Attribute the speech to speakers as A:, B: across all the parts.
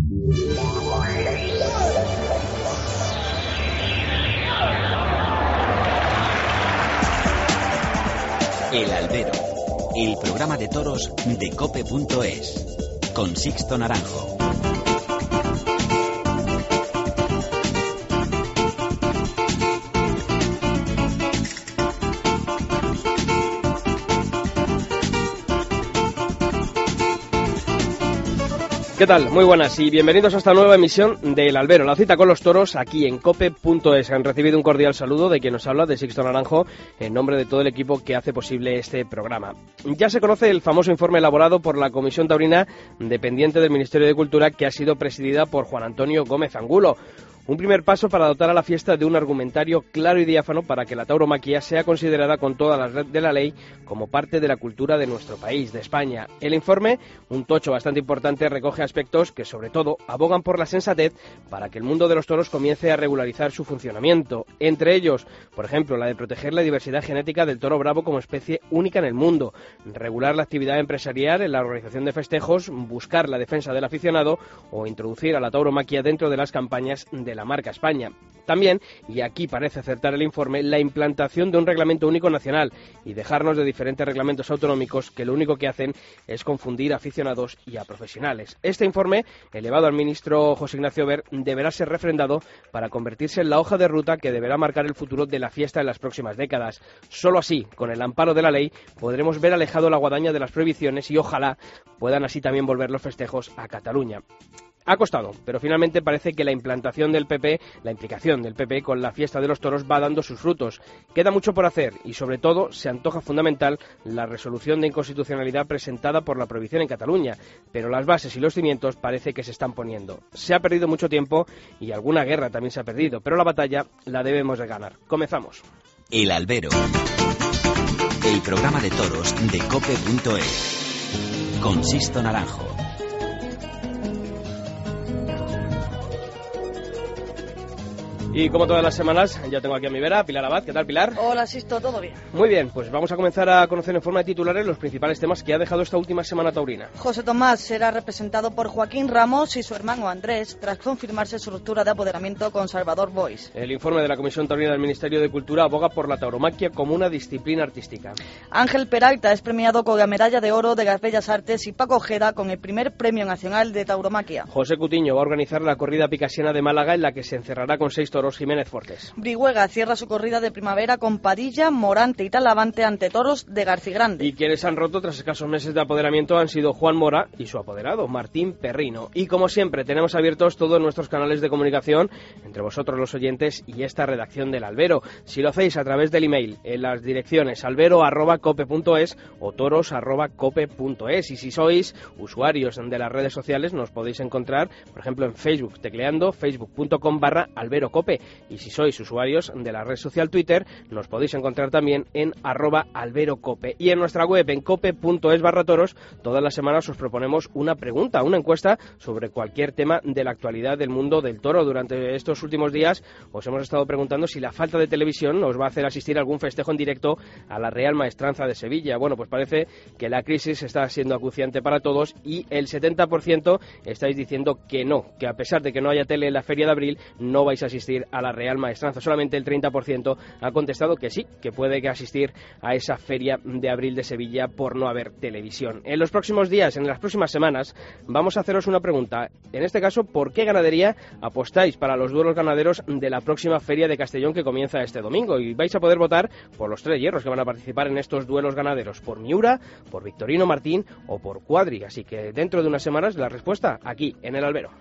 A: El Albero, el programa de toros de Cope.es, con Sixto Naranjo.
B: ¿Qué tal? Muy buenas y bienvenidos a esta nueva emisión del Albero, la cita con los toros aquí en Cope.es. Han recibido un cordial saludo de quien nos habla, de Sixto Naranjo, en nombre de todo el equipo que hace posible este programa. Ya se conoce el famoso informe elaborado por la Comisión Taurina dependiente del Ministerio de Cultura, que ha sido presidida por Juan Antonio Gómez Angulo. Un primer paso para dotar a la fiesta de un argumentario claro y diáfano para que la tauromaquia sea considerada con todas las de la ley como parte de la cultura de nuestro país, de España. El informe, un tocho bastante importante, recoge aspectos que sobre todo abogan por la sensatez para que el mundo de los toros comience a regularizar su funcionamiento. Entre ellos, por ejemplo, la de proteger la diversidad genética del toro bravo como especie única en el mundo, regular la actividad empresarial en la organización de festejos, buscar la defensa del aficionado o introducir a la tauromaquia dentro de las campañas de la marca España. También, y aquí parece acertar el informe, la implantación de un reglamento único nacional y dejarnos de diferentes reglamentos autonómicos que lo único que hacen es confundir a aficionados y a profesionales. Este informe, elevado al ministro José Ignacio Wert, deberá ser refrendado para convertirse en la hoja de ruta que deberá marcar el futuro de la fiesta en las próximas décadas. Solo así, con el amparo de la ley, podremos ver alejado la guadaña de las prohibiciones y ojalá puedan así también volver los festejos a Cataluña. Ha costado, pero finalmente parece que la implicación del PP con la fiesta de los toros va dando sus frutos. Queda mucho por hacer y, sobre todo, se antoja fundamental la resolución de inconstitucionalidad presentada por la prohibición en Cataluña, pero las bases y los cimientos parece que se están poniendo. Se ha perdido mucho tiempo y alguna guerra también se ha perdido, pero la batalla la debemos de ganar. Comenzamos.
A: El Albero, el programa de toros de Cope.es, con Sixto Naranjo.
B: Y como todas las semanas, ya tengo aquí a mi vera, Pilar Abad. ¿Qué tal, Pilar?
C: Hola, Sisto, ¿todo bien?
B: Muy bien, pues vamos a comenzar a conocer en forma de titulares los principales temas que ha dejado esta última semana taurina.
C: José Tomás será representado por Joaquín Ramos y su hermano Andrés, tras confirmarse su ruptura de apoderamiento con Salvador Boix.
B: El informe de la Comisión Taurina del Ministerio de Cultura aboga por la tauromaquia como una disciplina artística.
C: Ángel Peralta es premiado con la medalla de oro de las Bellas Artes y Paco Ojeda con el primer premio nacional de tauromaquia.
B: José Cutiño va a organizar la corrida picasiana de Málaga, en la que se encerrará con 6 toros Jiménez Fortes.
C: Brihuega cierra su corrida de primavera con Padilla, Morante y Talavante ante toros de Garcigrande.
B: Y quienes han roto tras escasos meses de apoderamiento han sido Juan Mora y su apoderado, Martín Perrino. Y como siempre, tenemos abiertos todos nuestros canales de comunicación, entre vosotros los oyentes y esta redacción del Albero. Si lo hacéis a través del email, en las direcciones albero@cope.es o toros@cope.es. Y si sois usuarios de las redes sociales, nos podéis encontrar, por ejemplo, en Facebook, tecleando facebook.com/alberocope. Y si sois usuarios de la red social Twitter, nos podéis encontrar también en @alberocope. Y en nuestra web, en cope.es/toros, todas las semanas os proponemos una pregunta, una encuesta sobre cualquier tema de la actualidad del mundo del toro. Durante estos últimos días os hemos estado preguntando si la falta de televisión os va a hacer asistir a algún festejo en directo a la Real Maestranza de Sevilla. Bueno, pues parece que la crisis está siendo acuciante para todos y el 70% estáis diciendo que no, que a pesar de que no haya tele en la Feria de Abril, no vais a asistir a la Real Maestranza. Solamente el 30% ha contestado que sí, que puede que asistir a esa Feria de Abril de Sevilla por no haber televisión. En los próximos días, en las próximas semanas, vamos a haceros una pregunta. En este caso, ¿por qué ganadería apostáis para los duelos ganaderos de la próxima Feria de Castellón que comienza este domingo? Y vais a poder votar por los 3 hierros que van a participar en estos duelos ganaderos, por Miura, por Victorino Martín o por Cuadri. Así que dentro de unas semanas la respuesta aquí, en el Albero.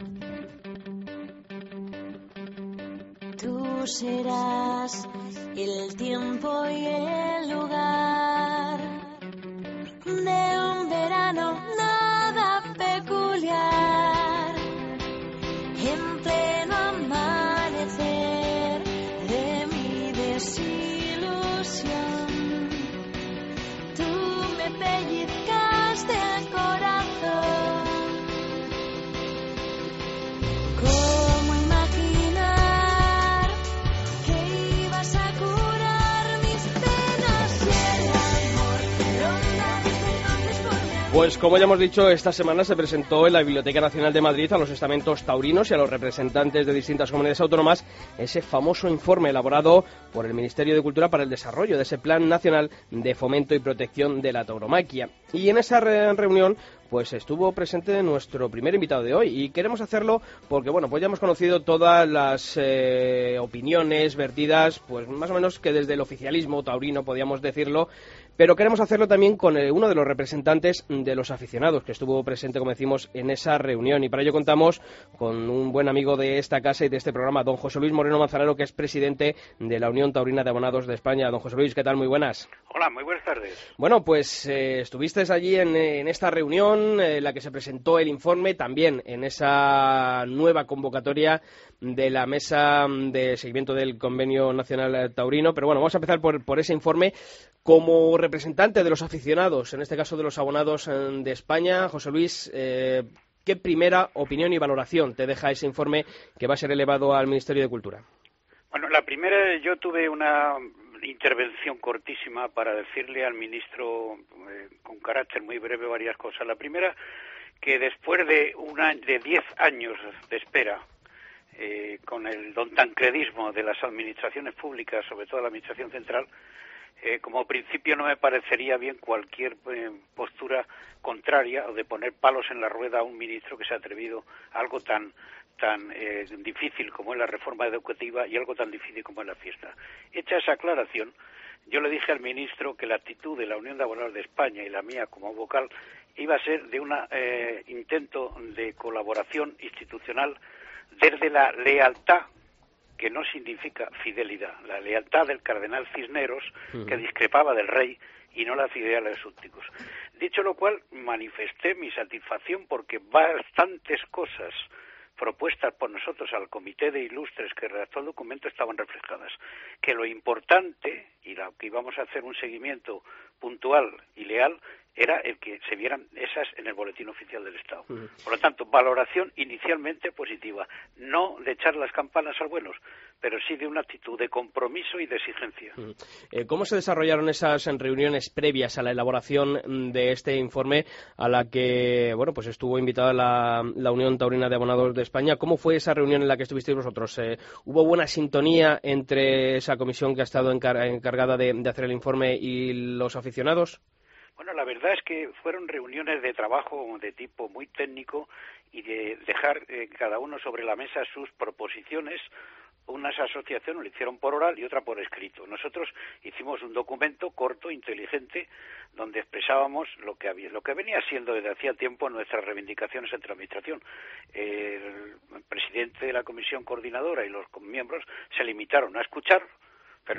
D: Tú serás el tiempo y el lugar de un verano nada peculiar, en pleno amanecer de mi desilusión. Tú me pellizcaste el corazón. ¿Cómo imaginar que ibas a curar mis penas? Y el amor ronda desde entonces por mi
B: Pues como ya hemos dicho, esta semana se presentó en la Biblioteca Nacional de Madrid a los estamentos taurinos y a los representantes de distintas comunidades autónomas ese famoso informe elaborado por el Ministerio de Cultura para el desarrollo de ese Plan Nacional de Fomento y Protección de la Tauromaquia. Y en esa reunión pues estuvo presente nuestro primer invitado de hoy y queremos hacerlo porque, bueno, pues ya hemos conocido todas las opiniones vertidas, pues más o menos que desde el oficialismo taurino, podríamos decirlo, pero queremos hacerlo también con uno de los representantes de los aficionados que estuvo presente, como decimos, en esa reunión. Y para ello contamos con un buen amigo de esta casa y de este programa, don José Luis Moreno Manzanero, que es presidente de la Unión Taurina de Abonados de España. Don José Luis, ¿qué tal? Muy buenas.
E: Hola, muy buenas tardes.
B: Bueno, pues estuviste allí en esta reunión, en la que se presentó el informe, también en esa nueva convocatoria de la mesa de seguimiento del Convenio Nacional Taurino. Pero bueno, vamos a empezar por ese informe. Como representante de los aficionados, en este caso de los abonados de España, José Luis, ¿qué primera opinión y valoración te deja ese informe que va a ser elevado al Ministerio de Cultura?
E: Bueno, la primera, yo tuve una intervención cortísima para decirle al ministro, con carácter muy breve, varias cosas. La primera, que después de 10 años de espera, con el don tancredismo de las administraciones públicas, sobre todo la administración central, como principio no me parecería bien cualquier postura contraria o de poner palos en la rueda a un ministro que se ha atrevido a algo tan difícil como es la reforma educativa y algo tan difícil como es la fiesta. Hecha esa aclaración, yo le dije al ministro que la actitud de la Unión de Abonados de España y la mía como vocal iba a ser de un intento de colaboración institucional desde la lealtad, que no significa fidelidad, la lealtad del cardenal Cisneros, que discrepaba del rey y no la fidelidad de los súbditos. Dicho lo cual, manifesté mi satisfacción porque bastantes cosas propuestas por nosotros al Comité de Ilustres que redactó el documento estaban reflejadas. Que lo importante, y lo que íbamos a hacer un seguimiento puntual y leal, era el que se vieran esas en el Boletín Oficial del Estado. Por lo tanto, valoración inicialmente positiva, no de echar las campanas al vuelo, pero sí de una actitud de compromiso y de exigencia.
B: ¿Cómo se desarrollaron esas reuniones previas a la elaboración de este informe a la que, bueno, pues estuvo invitada la Unión Taurina de Abonados de España? ¿Cómo fue esa reunión en la que estuvisteis vosotros? ¿Hubo buena sintonía entre esa comisión que ha estado encargada de hacer el informe y los aficionados?
E: Bueno, la verdad es que fueron reuniones de trabajo de tipo muy técnico y de dejar cada uno sobre la mesa sus proposiciones. Unas asociaciones lo hicieron por oral y otra por escrito. Nosotros hicimos un documento corto, inteligente, donde expresábamos lo que venía siendo desde hacía tiempo nuestras reivindicaciones entre la administración. El presidente de la comisión coordinadora y los miembros se limitaron a escuchar, pero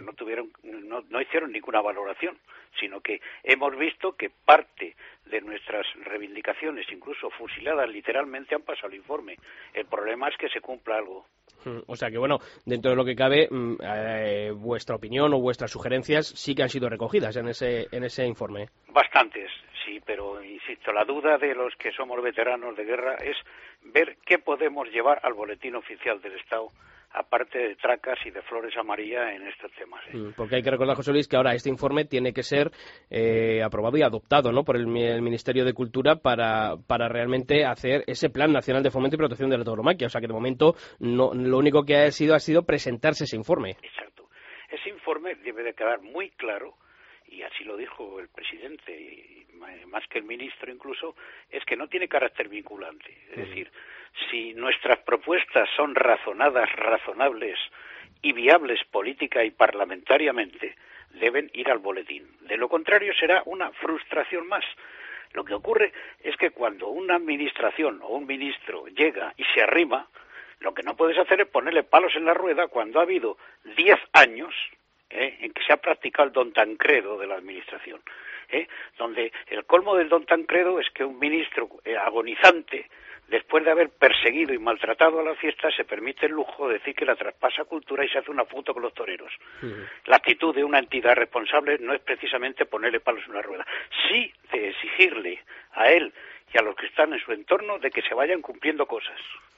E: no hicieron ninguna valoración, sino que hemos visto que parte de nuestras reivindicaciones, incluso fusiladas literalmente, han pasado al informe. El problema es que se cumpla algo.
B: O sea que, bueno, dentro de lo que cabe, vuestra opinión o vuestras sugerencias sí que han sido recogidas en ese informe.
E: Bastantes, sí, pero insisto, la duda de los que somos veteranos de guerra es ver qué podemos llevar al Boletín Oficial del Estado, aparte de tracas y de flores amarillas en estos temas.
B: Porque hay que recordar, José Luis, que ahora este informe tiene que ser aprobado y adoptado, ¿no?, por el Ministerio de Cultura para realmente hacer ese Plan Nacional de Fomento y Protección de la Tauromaquia. O sea que de momento lo único que ha sido presentarse ese informe.
E: Exacto. Ese informe debe de quedar muy claro, y así lo dijo el presidente, y más que el ministro incluso, es que no tiene carácter vinculante. Es decir, si nuestras propuestas son razonables y viables política y parlamentariamente, deben ir al boletín. De lo contrario será una frustración más. Lo que ocurre es que cuando una administración o un ministro llega y se arrima, lo que no puedes hacer es ponerle palos en la rueda cuando ha habido 10 años en que se ha practicado el don Tancredo de la administración, donde el colmo del don Tancredo es que un ministro agonizante, después de haber perseguido y maltratado a la fiesta, se permite el lujo de decir que la traspasa cultura y se hace una foto con los toreros. La actitud de una entidad responsable no es precisamente ponerle palos en la rueda, sí de exigirle a él y a los que están en su entorno de que se vayan cumpliendo cosas.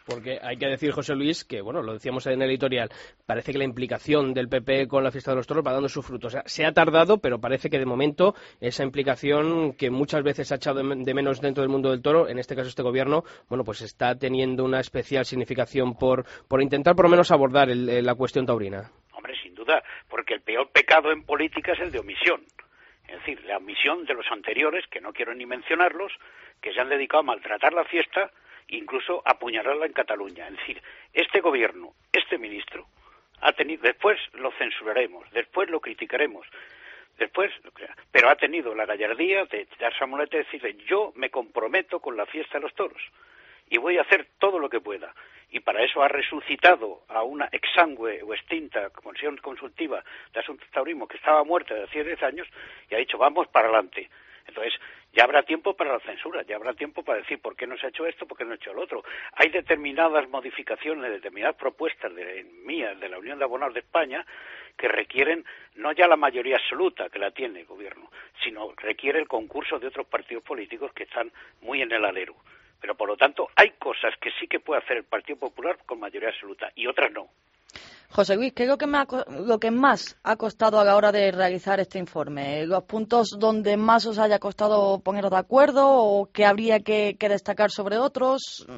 B: Porque hay que decir, José Luis, que bueno, lo decíamos en el editorial, parece que la implicación del PP con la fiesta de los toros va dando sus frutos. O sea, se ha tardado, pero parece que de momento esa implicación que muchas veces ha echado de menos dentro del mundo del toro, en este caso este gobierno, bueno, pues está teniendo una especial significación por intentar por lo menos abordar la cuestión taurina.
E: Hombre, sin duda, porque el peor pecado en política es el de omisión. Es decir, la omisión de los anteriores, que no quiero ni mencionarlos, que se han dedicado a maltratar la fiesta, incluso a apuñalarla en Cataluña. Es decir, este gobierno, este ministro, ha tenido, después lo censuraremos, después lo criticaremos, pero ha tenido la gallardía de dar Samolete y decirle: yo me comprometo con la fiesta de los toros y voy a hacer todo lo que pueda. Y para eso ha resucitado a una exangüe o extinta Comisión Consultiva de Asuntos Taurismo que estaba muerta de hace 10 años y ha dicho: vamos para adelante. Entonces, ya habrá tiempo para la censura, ya habrá tiempo para decir por qué no se ha hecho esto, por qué no se ha hecho lo otro. Hay determinadas modificaciones, determinadas propuestas mías de la Unión de Abonados de España que requieren no ya la mayoría absoluta que la tiene el gobierno, sino requiere el concurso de otros partidos políticos que están muy en el alero. Pero, por lo tanto, hay cosas que sí que puede hacer el Partido Popular con mayoría absoluta y otras no.
C: José Luis, ¿qué es lo que más ha costado a la hora de realizar este informe? ¿Los puntos donde más os haya costado poneros de acuerdo o que habría que destacar sobre otros?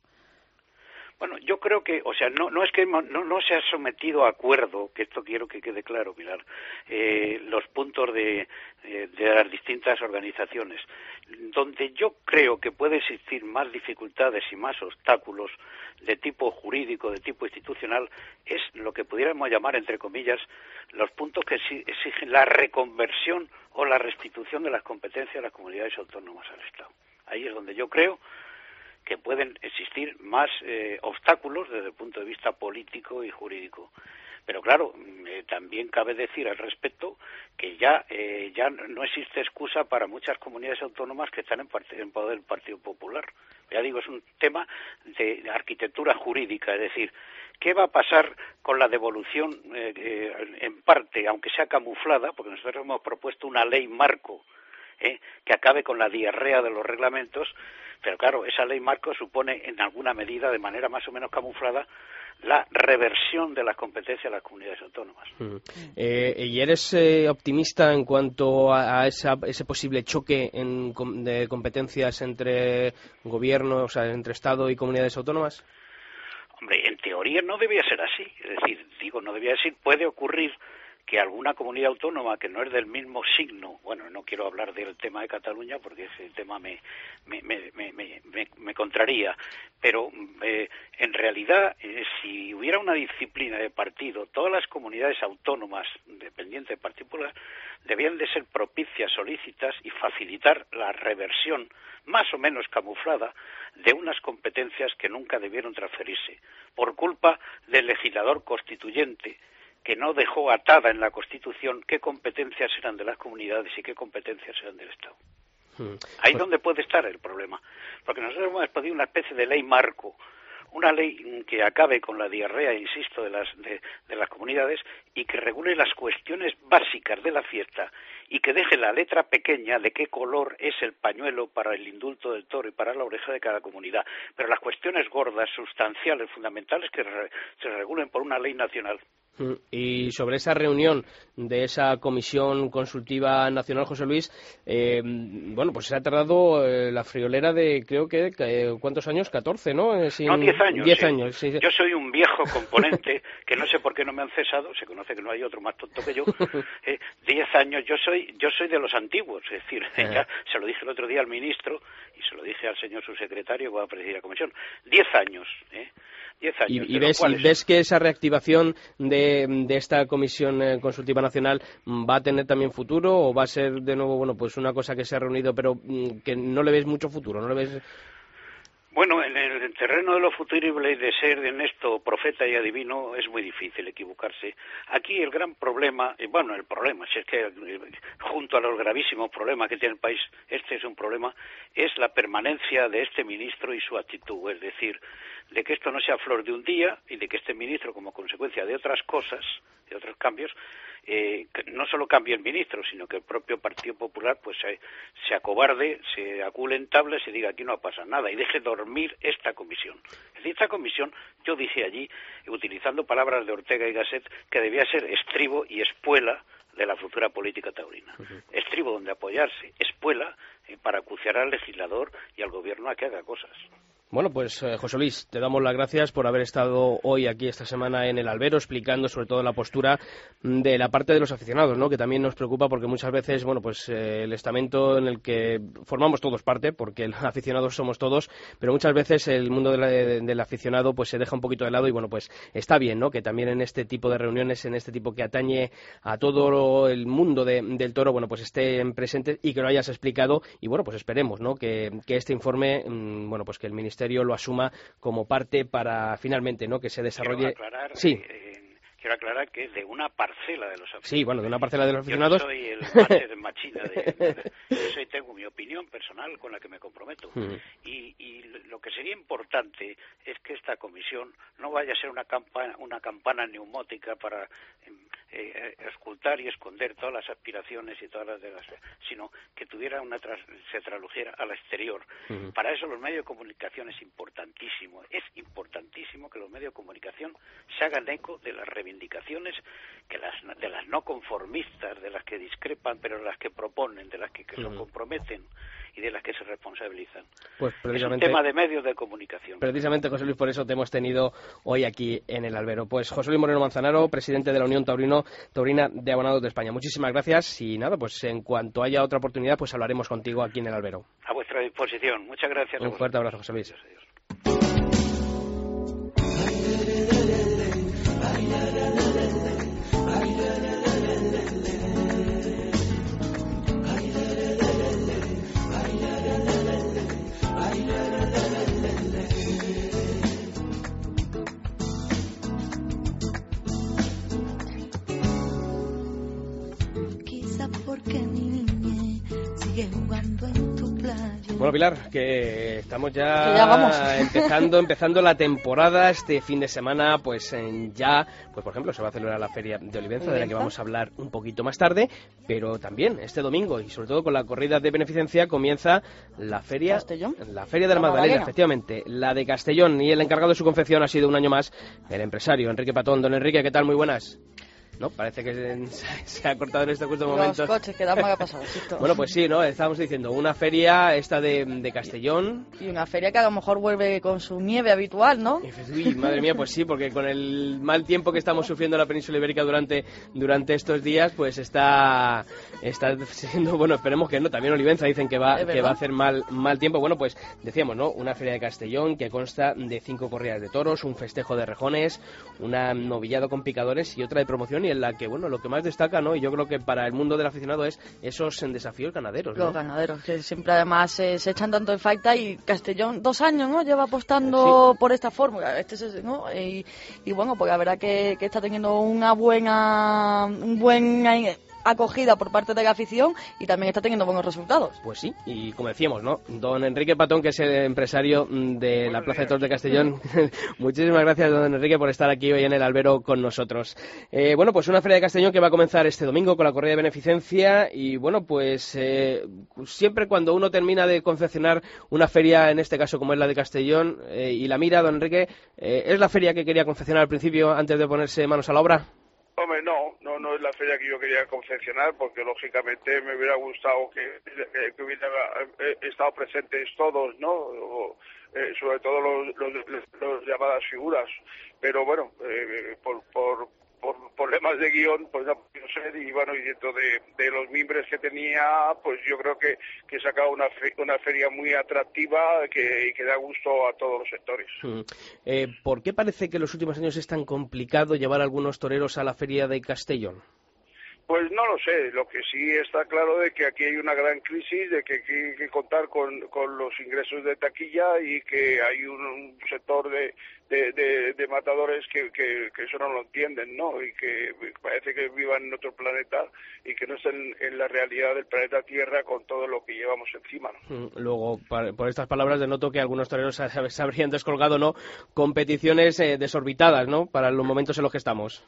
E: Bueno, yo creo que, o sea, no es que no se ha sometido a acuerdo, que esto quiero que quede claro, Pilar, los puntos de las distintas organizaciones. Donde yo creo que puede existir más dificultades y más obstáculos de tipo jurídico, de tipo institucional, es lo que pudiéramos llamar, entre comillas, los puntos que exigen la reconversión o la restitución de las competencias de las comunidades autónomas al Estado. Ahí es donde yo creo que pueden existir más obstáculos desde el punto de vista político y jurídico. Pero claro, también cabe decir al respecto que ya no existe excusa para muchas comunidades autónomas que están en poder del Partido Popular. Ya digo, es un tema de arquitectura jurídica, es decir, ¿qué va a pasar con la devolución en parte, aunque sea camuflada? Porque nosotros hemos propuesto una ley marco que acabe con la diarrea de los reglamentos, pero claro, esa ley marco supone en alguna medida, de manera más o menos camuflada, la reversión de las competencias de las comunidades autónomas.
B: ¿Y eres optimista en cuanto a ese posible choque de competencias entre gobiernos, o sea, entre Estado y comunidades autónomas?
E: Hombre, en teoría no debía ser así. Es decir, no debía ser, puede ocurrir que alguna comunidad autónoma que no es del mismo signo, bueno, no quiero hablar del tema de Cataluña porque ese tema me contraría, pero en realidad si hubiera una disciplina de partido, todas las comunidades autónomas dependientes del Partido Popular debían de ser propicias, solícitas y facilitar la reversión más o menos camuflada de unas competencias que nunca debieron transferirse por culpa del legislador constituyente, que no dejó atada en la Constitución qué competencias eran de las comunidades y qué competencias eran del Estado. Ahí es donde puede estar el problema, porque nosotros hemos pedido una especie de ley marco, una ley que acabe con la diarrea, insisto, de las comunidades y que regule las cuestiones básicas de la fiesta y que deje la letra pequeña de qué color es el pañuelo para el indulto del toro y para la oreja de cada comunidad, pero las cuestiones gordas, sustanciales, fundamentales que se regulen por una ley nacional.
B: Y sobre esa reunión de esa Comisión Consultiva Nacional, José Luis, bueno, pues se ha tardado la friolera de, creo que, ¿cuántos años? 14, ¿no?
E: No, 10 años.
B: 10 años, sí.
E: Yo soy un viejo componente que no sé por qué no me han cesado, se conoce que no hay otro más tonto que yo. 10 años, yo soy de los antiguos, es decir, ya se lo dije el otro día al ministro y se lo dije al señor subsecretario que va a presidir la comisión. 10 años, 10 años.
B: ¿Y ves que esa reactivación de esta Comisión Consultiva Nacional va a tener también futuro o va a ser de nuevo, bueno, pues una cosa que se ha reunido pero que no le ves mucho futuro, no le ves?
E: Bueno, en el terreno de lo futurible y de ser en esto profeta y adivino es muy difícil equivocarse. Aquí el gran problema, el problema, si es que junto a los gravísimos problemas que tiene el país, este es un problema, es la permanencia de este ministro y su actitud, es decir, de que esto no sea flor de un día y de que este ministro, como consecuencia de otras cosas, de otros cambios, no solo cambie el ministro, sino que el propio Partido Popular pues se acobarde, se acule en tablas y diga aquí no pasa nada y deje dormir esta comisión. Es decir, esta comisión, yo dije allí, utilizando palabras de Ortega y Gasset, que debía ser estribo y espuela de la futura política taurina. Estribo donde apoyarse, espuela para acuciar al legislador y al gobierno a que haga cosas.
B: Bueno, pues José Luis, te damos las gracias por haber estado hoy aquí esta semana en el albero explicando sobre todo la postura de la parte de los aficionados, ¿no? Que también nos preocupa porque muchas veces, bueno, pues el estamento en el que formamos todos parte, porque los aficionados somos todos, pero muchas veces el mundo del aficionado pues se deja un poquito de lado y bueno, pues está bien, ¿no? Que también en este tipo de reuniones, en este tipo que atañe a todo el mundo del toro, bueno, pues estén presentes y que lo hayas explicado y bueno, pues esperemos, ¿no? Que este informe, bueno, pues que el Ministerio lo asuma como parte para finalmente, ¿no? Que se desarrolle.
E: Quiero aclarar que es de una parcela de los aficionados.
B: Sí, bueno, de una parcela de los aficionados.
E: Yo no soy el máster machina yo tengo mi opinión personal con la que me comprometo. Y lo que sería importante es que esta comisión no vaya a ser una campana neumótica para escultar y esconder todas las aspiraciones y todas las sino que tuviera se tradujera al exterior. Para eso los medios de comunicación es importantísimo que los medios de comunicación se hagan eco de las reivindicaciones de las no conformistas, de las que discrepan, pero de las que proponen, de las que se comprometen y de las que se responsabilizan.
B: Pues
E: es un tema de medios de comunicación.
B: Precisamente, José Luis, por eso te hemos tenido hoy aquí en el albero. Pues José Luis Moreno Manzanaro, presidente de la Unión Taurina de Abonados de España. Muchísimas gracias y nada, pues en cuanto haya otra oportunidad, pues hablaremos contigo aquí en el albero.
E: A vuestra disposición. Muchas gracias.
B: Un fuerte abrazo, José Luis.
E: Adiós.
B: Bueno, Pilar, que estamos ya empezando la temporada. Este fin de semana, pues pues por ejemplo, se va a celebrar la Feria de Olivenza, de la que vamos a hablar un poquito más tarde, pero también este domingo, y sobre todo con la corrida de beneficencia, comienza la Feria
C: ¿Castellón?
B: La Feria de la Magdalena, efectivamente, la de Castellón, y el encargado de su confección ha sido un año más el empresario Enrique Patón. Don Enrique, ¿qué tal? Muy buenas. No, parece que se ha cortado en este justo momento.
C: Los coches que dan mal pasado.
B: Bueno, pues sí, ¿no? Estábamos diciendo, una feria esta de Castellón.
C: Y una feria que a lo mejor vuelve con su nieve habitual, ¿no?
B: Uy, madre mía, pues sí, porque con el mal tiempo que estamos sufriendo en la península ibérica durante estos días, pues está siendo, bueno, esperemos que no. También Olivenza dicen que va a hacer mal tiempo. Bueno, pues decíamos, ¿no? Una feria de Castellón que consta de 5 corridas de toros, un festejo de rejones, un novillado con picadores y otra de promoción, y en la que, bueno, lo que más destaca, ¿no? Y yo creo que para el mundo del aficionado es esos desafíos ganaderos, ¿no?
C: Los ganaderos, que siempre además se echan tanto en falta, y Castellón 2 años, ¿no? Lleva apostando por esta fórmula, ¿no? Y bueno, pues la verdad que está teniendo una buena acogida por parte de la afición y también está teniendo buenos resultados.
B: Pues sí, y como decíamos, ¿no? Don Enrique Patón, que es el empresario de la Plaza de Toros de Castellón. Muchísimas gracias, don Enrique, por estar aquí hoy en el albero con nosotros. Bueno, pues una feria de Castellón que va a comenzar este domingo con la corrida de beneficencia, y bueno, pues siempre cuando uno termina de confeccionar una feria, en este caso como es la de Castellón, y la mira, don Enrique, ¿es la feria que quería confeccionar al principio antes de ponerse manos a la obra?
F: Hombre, no es la feria que yo quería confeccionar, porque lógicamente me hubiera gustado que hubieran estado presentes todos, ¿no? Sobre todo los llamadas figuras, pero bueno, por problemas de guión, pues no pudo ser, y bueno, y dentro de los mimbres que tenía, pues yo creo que he sacado una feria muy atractiva y que da gusto a todos los sectores.
B: ¿Por qué parece que en los últimos años es tan complicado llevar a algunos toreros a la feria de Castellón?
F: Pues no lo sé, lo que sí está claro de que aquí hay una gran crisis, de que hay que contar con los ingresos de taquilla, y que hay un sector de matadores que eso no lo entienden, ¿no? Y que parece que vivan en otro planeta y que no estén en la realidad del planeta Tierra con todo lo que llevamos encima, ¿no?
B: Luego, por estas palabras denoto que algunos toreros se habrían descolgado, ¿no? Competiciones desorbitadas, ¿no? Para los momentos en los que estamos.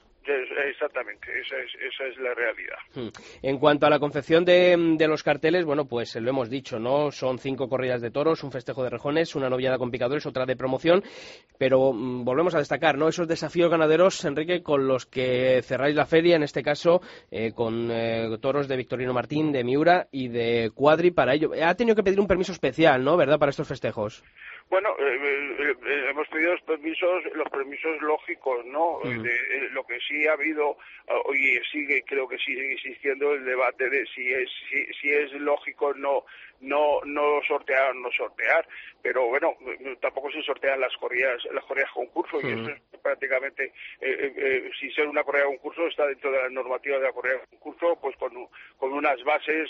F: exactamente, esa es la realidad.
B: En cuanto a la confección de los carteles, bueno, pues lo hemos dicho, ¿no? Son 5 corridas de toros, un festejo de rejones, una noviada con picadores, otra de promoción, pero volvemos a destacar, ¿no? Esos desafíos ganaderos, Enrique, con los que cerráis la feria, en este caso con toros de Victorino Martín, de Miura y de Cuadri para ello. Ha tenido que pedir un permiso especial, ¿no? ¿Verdad? Para estos festejos.
F: Bueno, hemos pedido los permisos lógicos, ¿no? Lo que sí ha habido, creo que sigue existiendo el debate de si es lógico no sortear o no sortear, pero bueno, tampoco se sortean las corridas concurso, y eso es prácticamente, sin ser una corrida de concurso, está dentro de la normativa de la corrida de concurso, pues con unas bases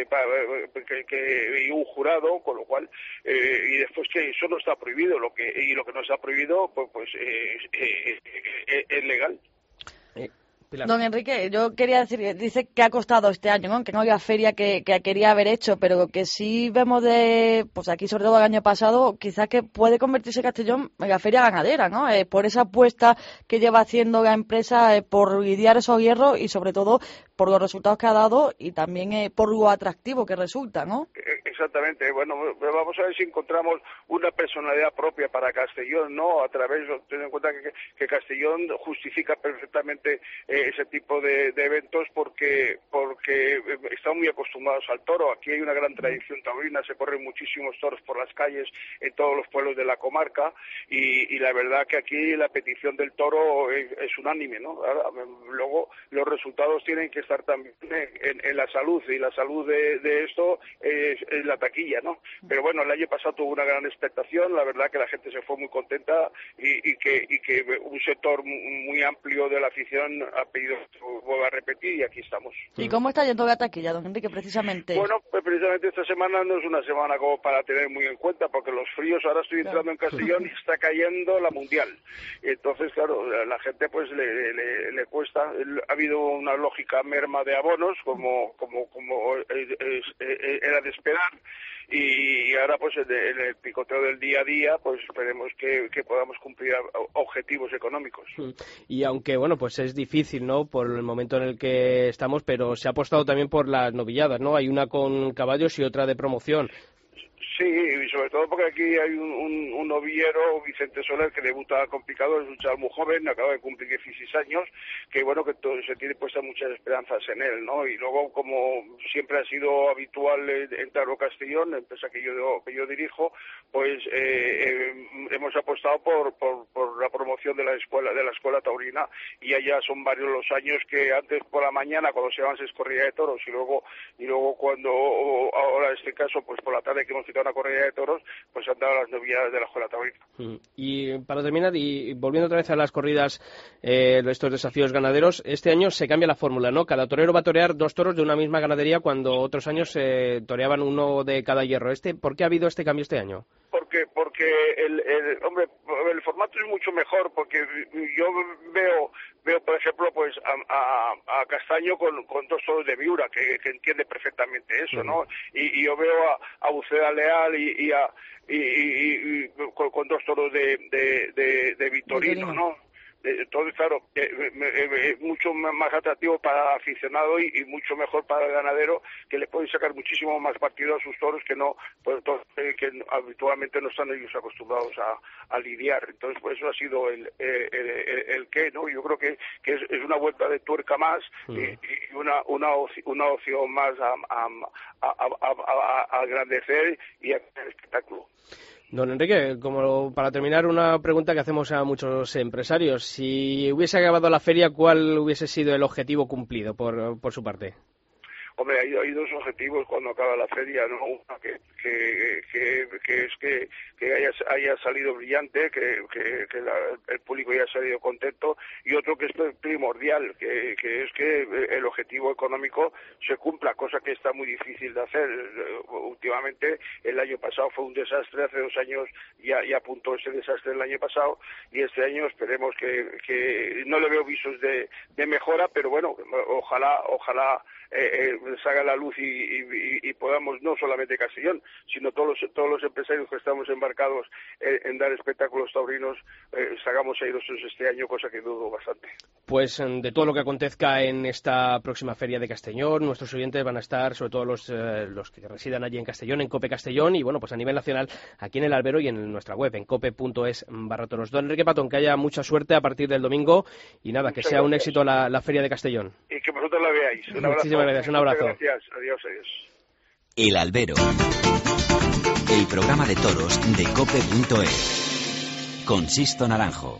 F: y un jurado, con lo cual, y después que eso no está prohibido, lo que no está prohibido pues es legal.
B: Pilar.
C: Don Enrique, yo quería decir, dice que ha costado este año, ¿no? Que no había feria que quería haber hecho, pero que sí vemos pues aquí sobre todo el año pasado, quizás que puede convertirse Castellón en la feria ganadera, ¿no? Por esa apuesta que lleva haciendo la empresa por lidiar esos hierros y sobre todo por los resultados que ha dado y también por lo atractivo que resulta, ¿no?
F: Exactamente. Bueno, vamos a ver si encontramos una personalidad propia para Castellón, ¿no? A través, ten en cuenta que Castellón justifica perfectamente ese tipo de eventos porque están muy acostumbrados al toro. Aquí hay una gran tradición taurina, se corren muchísimos toros por las calles en todos los pueblos de la comarca y la verdad que aquí la petición del toro es unánime, ¿no? Ahora, luego los resultados tienen que estar también en la salud, y la salud de esto es la taquilla, ¿no? Pero bueno, el año pasado tuvo una gran expectación, la verdad que la gente se fue muy contenta y que un sector muy amplio de la afición ha pedido vuelva a repetir y aquí estamos.
C: ¿Y cómo está yendo la taquilla, don Enrique, precisamente?
F: Bueno, pues precisamente esta semana no es una semana como para tener muy en cuenta, porque los fríos, ahora estoy entrando en Castellón y está cayendo la Mundial. Entonces, claro, la gente pues le cuesta. Ha habido una lógica merma de abonos, como era de esperar, y ahora pues en el picoteo del día a día pues esperemos que podamos cumplir objetivos económicos.
B: Y aunque bueno, pues es difícil, ¿no?, por el momento en el que estamos, pero se ha apostado también por las novilladas, ¿no? Hay una con caballos y otra de promoción.
F: Sí, y sobre todo porque aquí hay un novillero, Vicente Soler, que debuta con picador, es un chaval muy joven, acaba de cumplir 16 años, que bueno, que se tiene puestas muchas esperanzas en él, ¿no? Y luego, como siempre ha sido habitual en Taro Castellón, empresa que yo dirijo, pues hemos apostado por la promoción de la escuela taurina, y allá son varios los años que antes por la mañana, cuando se llaman corrida de toros, y luego cuando, ahora en este caso, pues por la tarde que hemos quitado una corrida de toros, pues han dado las novilladas de la escuela taurina.
B: Y para terminar, y volviendo otra vez a las corridas, estos desafíos ganaderos, este año se cambia la fórmula, ¿no? Cada torero va a torear 2 toros de una misma ganadería, cuando otros años toreaban uno de cada hierro. ¿Por qué ha habido este cambio este año?
F: Porque el formato es mucho mejor, porque yo veo por ejemplo pues a Castaño con 2 toros de Miura, que entiende perfectamente eso, ¿no? Y yo veo a Uceda Leal y con 2 toros de Victorino, ¿no? Entonces, claro, es mucho más atractivo para el aficionado y mucho mejor para el ganadero, que le puede sacar muchísimo más partido a sus toros que que habitualmente no están ellos acostumbrados a lidiar. Entonces, pues eso ha sido el qué, ¿no? Yo creo que es una vuelta de tuerca más y una opción más a engrandecer y a el espectáculo.
B: Don Enrique, como para terminar, una pregunta que hacemos a muchos empresarios. Si hubiese acabado la feria, ¿cuál hubiese sido el objetivo cumplido por su parte?
F: Hombre, hay 2 objetivos cuando acaba la feria, ¿no? Uno que es que haya salido brillante, que el público haya salido contento, y otro que es primordial, que es que el objetivo económico se cumpla, cosa que está muy difícil de hacer. Últimamente, el año pasado fue un desastre, hace 2 años ya apuntó ese desastre el año pasado, y este año esperemos que no le veo visos de mejora, pero bueno, ojalá salga a la luz y podamos, no solamente Castellón, sino todos los empresarios que estamos embarcados en dar espectáculos taurinos, salgamos airosos este año, cosa que dudo bastante.
B: Pues de todo lo que acontezca en esta próxima feria de Castellón, nuestros oyentes van a estar, sobre todo los que residan allí en Castellón, en Cope Castellón, y bueno, pues a nivel nacional, aquí en el Albero y en nuestra web, en cope.es/toros. Don Enrique Patón, que haya mucha suerte a partir del domingo, y nada, que sea un éxito la feria de Castellón.
F: Y que vosotros la veáis. Un abrazo.
B: Muchísimas gracias, un abrazo.
F: Muchas gracias, adiós.
A: El Albero, el programa de toros de cope.es, con Sisto Naranjo.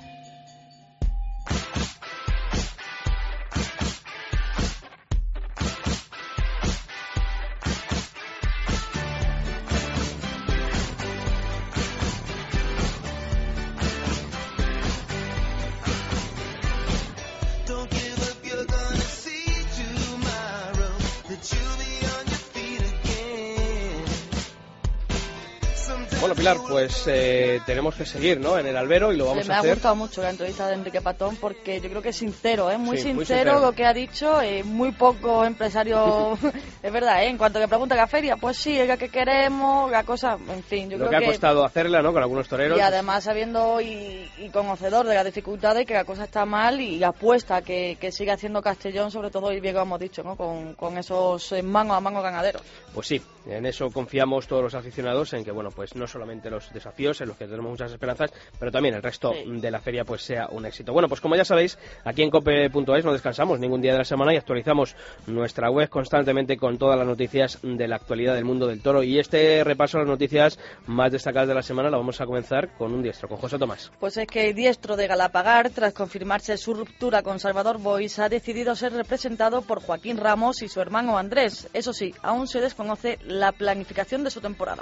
B: Bueno, Pilar, pues tenemos que seguir, ¿no?, en el Albero, y lo vamos a hacer.
C: Me ha gustado mucho la entrevista de Enrique Patón, porque yo creo que es sincero, muy
B: Sí, muy
C: sincero
B: sincero.
C: lo que ha dicho, muy poco empresario, es verdad, en cuanto a que pregunta la feria, pues sí, es la que queremos, la cosa, en fin, yo
B: Lo
C: creo
B: que ha costado hacerla, ¿no?, con algunos toreros.
C: Y además sabiendo y conocedor de las dificultades, que la cosa está mal, y apuesta que siga haciendo Castellón, sobre todo, y bien como hemos dicho, ¿no?, con esos mano a mano ganaderos.
B: Pues sí, en eso confiamos todos los aficionados, en que, bueno, pues no solamente los desafíos, en los que tenemos muchas esperanzas, pero también el resto de la feria pues sea un éxito. Bueno, pues como ya sabéis, aquí en cope.es no descansamos ningún día de la semana y actualizamos nuestra web constantemente con todas las noticias de la actualidad del mundo del toro. Y este repaso a las noticias más destacadas de la semana la vamos a comenzar con un diestro, con José Tomás.
C: Pues es que el diestro de Galapagar, tras confirmarse su ruptura con Salvador Boix, ha decidido ser representado por Joaquín Ramos y su hermano Andrés. Eso sí, aún se desconoce la planificación de su temporada.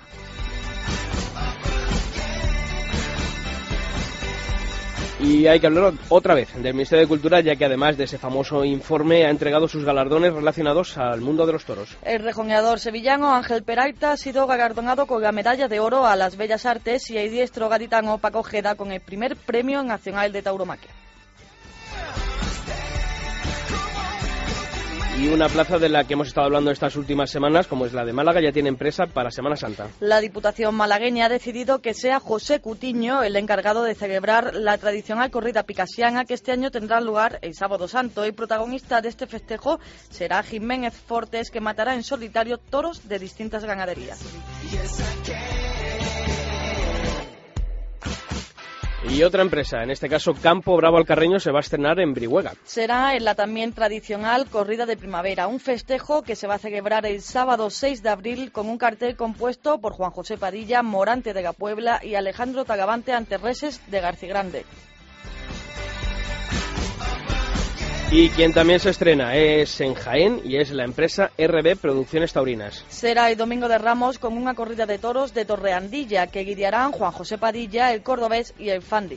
B: Y hay que hablar otra vez del Ministerio de Cultura, ya que además de ese famoso informe ha entregado sus galardones relacionados al mundo de los toros.
C: El rejoneador sevillano Ángel Peralta ha sido galardonado con la medalla de oro a las Bellas Artes y el diestro gaditano Paco Ojeda con el primer premio nacional de tauromaquia.
B: Y una plaza de la que hemos estado hablando estas últimas semanas, como es la de Málaga, ya tiene empresa para Semana Santa.
C: La Diputación malagueña ha decidido que sea José Cutiño el encargado de celebrar la tradicional corrida picasiana, que este año tendrá lugar el Sábado Santo. El protagonista de este festejo será Jiménez Fortes, que matará en solitario toros de distintas ganaderías.
B: Y otra empresa, en este caso Campo Bravo Alcarreño, se va a estrenar en Brihuega.
C: Será en la también tradicional corrida de primavera, un festejo que se va a celebrar el sábado 6 de abril con un cartel compuesto por Juan José Padilla, Morante de la Puebla, y Alejandro Tagavante Anterreses de Garcigrande.
B: Y quien también se estrena es en Jaén y es la empresa RB Producciones Taurinas.
C: Será el domingo de Ramos con una corrida de toros de Torreandilla que guiarán Juan José Padilla, el cordobés y el Fandi.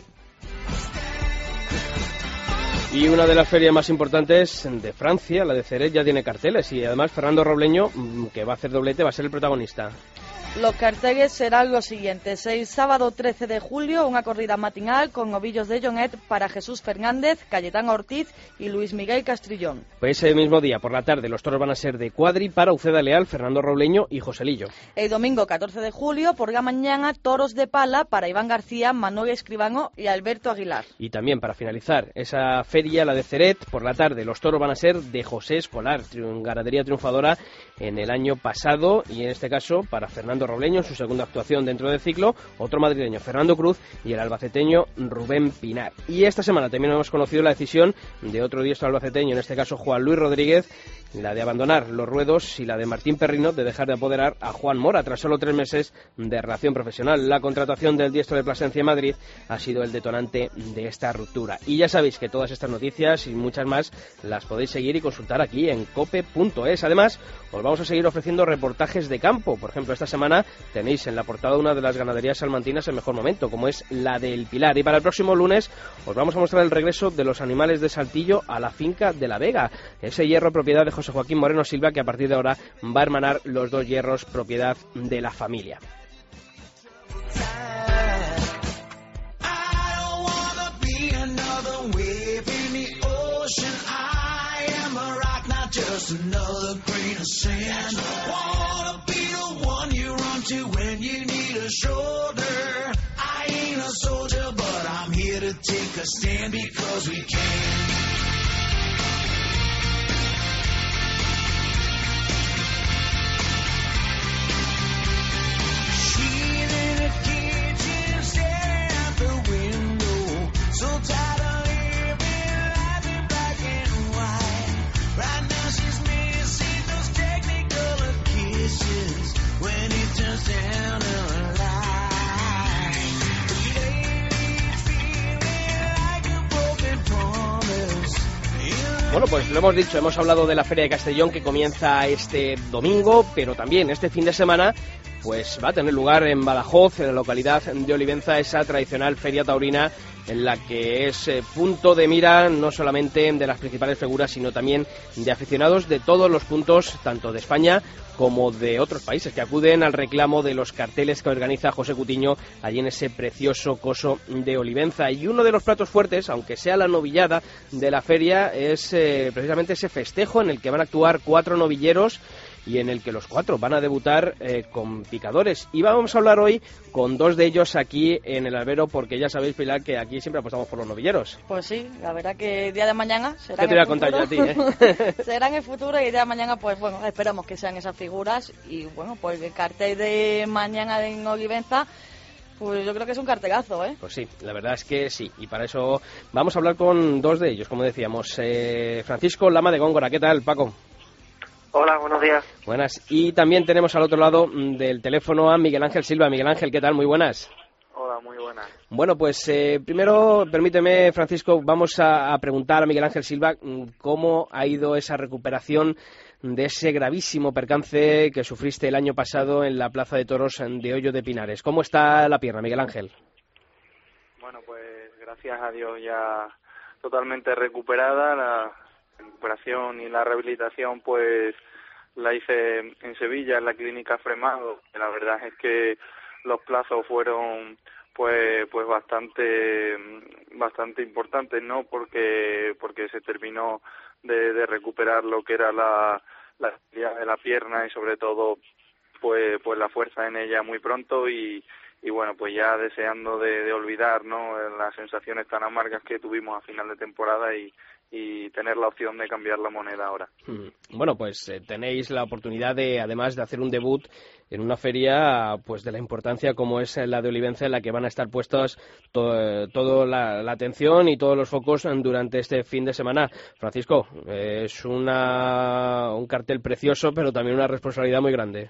B: Y una de las ferias más importantes de Francia, la de Ceret, ya tiene carteles y además Fernando Robleño, que va a hacer doblete, va a ser el protagonista.
C: Los carteles serán los siguientes. El sábado 13 de julio, una corrida matinal con ovillos de Jonet para Jesús Fernández, Cayetán Ortiz y Luis Miguel Castrillón.
B: Pues ese mismo día, por la tarde, los toros van a ser de Cuadri para Uceda Leal, Fernando Robleño y Joselillo.
C: El domingo 14 de julio, por la mañana, toros de pala para Iván García, Manuel Escribano y Alberto Aguilar.
B: Y también, para finalizar esa feria, la de Ceret, por la tarde, los toros van a ser de José Escolar, ganadería triunfadora en el año pasado, y en este caso, para Fernando Robleño, en su segunda actuación dentro del ciclo, otro madrileño, Fernando Cruz, y el albaceteño Rubén Pinar. Y esta semana también hemos conocido la decisión de otro diestro albaceteño, en este caso Juan Luis Rodríguez, la de abandonar los ruedos, y la de Martín Perrino de dejar de apoderar a Juan Mora tras solo 3 meses de relación profesional. La contratación del diestro de Plasencia en Madrid ha sido el detonante de esta ruptura. Y ya sabéis que todas estas noticias y muchas más las podéis seguir y consultar aquí en cope.es. Además, os vamos a seguir ofreciendo reportajes de campo. Por ejemplo, esta semana tenéis en la portada una de las ganaderías salmantinas en mejor momento, como es la del Pilar. Y para el próximo lunes os vamos a mostrar el regreso de los animales de Saltillo a la finca de La Vega. Ese hierro propiedad de José Joaquín Moreno Silva, que a partir de ahora va a hermanar los 2 hierros propiedad de la familia.
G: Just another grain of sand. Wanna be the one you run to when you need a shoulder. I ain't a soldier, but I'm here to take a stand because we can.
B: Bueno, pues lo hemos dicho, hemos hablado de la Feria de Castellón que comienza este domingo, pero también este fin de semana pues va a tener lugar en Badajoz, en la localidad de Olivenza, esa tradicional feria taurina en la que es punto de mira no solamente de las principales figuras, sino también de aficionados de todos los puntos, tanto de España como de otros países, que acuden al reclamo de los carteles que organiza José Cutiño allí en ese precioso coso de Olivenza. Y uno de los platos fuertes, aunque sea la novillada de la feria, es precisamente ese festejo en el que van a actuar 4 novilleros y en el que los 4 van a debutar con picadores. Y vamos a hablar hoy con 2 de ellos aquí en el albero, porque ya sabéis, Pilar, que aquí siempre apostamos por los novilleros.
C: Pues sí, la verdad que el día de mañana será.
B: ¿Qué te voy a contar yo a ti,
C: será en el futuro, y el día de mañana, pues bueno, esperamos que sean esas figuras. Y bueno, pues el cartel de mañana en Olivenza, pues yo creo que es un cartelazo, ¿eh?
B: Pues sí, la verdad es que sí. Y para eso vamos a hablar con 2 de ellos, como decíamos. Francisco Lama de Góngora. ¿Qué tal, Paco?
H: Hola, buenos días.
B: Buenas. Y también tenemos al otro lado del teléfono a Miguel Ángel Silva. Miguel Ángel, ¿qué tal? Muy buenas.
H: Hola, muy buenas.
B: Bueno, pues primero, permíteme, Francisco, vamos a preguntar a Miguel Ángel Silva cómo ha ido esa recuperación de ese gravísimo percance que sufriste el año pasado en la Plaza de Toros de Hoyo de Pinares. ¿Cómo está la pierna, Miguel Ángel?
H: Bueno, pues gracias a Dios ya totalmente recuperada. La recuperación y la rehabilitación pues la hice en Sevilla, en la clínica Fremado. La verdad es que los plazos fueron pues bastante importantes, ¿no? Porque se terminó de recuperar lo que era la actividad de la pierna y sobre todo pues la fuerza en ella muy pronto y bueno, pues ya deseando de olvidar, ¿no?, las sensaciones tan amargas que tuvimos a final de temporada y tener la opción de cambiar la moneda ahora.
B: Bueno, pues tenéis la oportunidad de, además de hacer un debut en una feria pues de la importancia como es la de Olivenza, en la que van a estar puestos toda la atención y todos los focos durante este fin de semana. Francisco, es un cartel precioso, pero también una responsabilidad muy grande.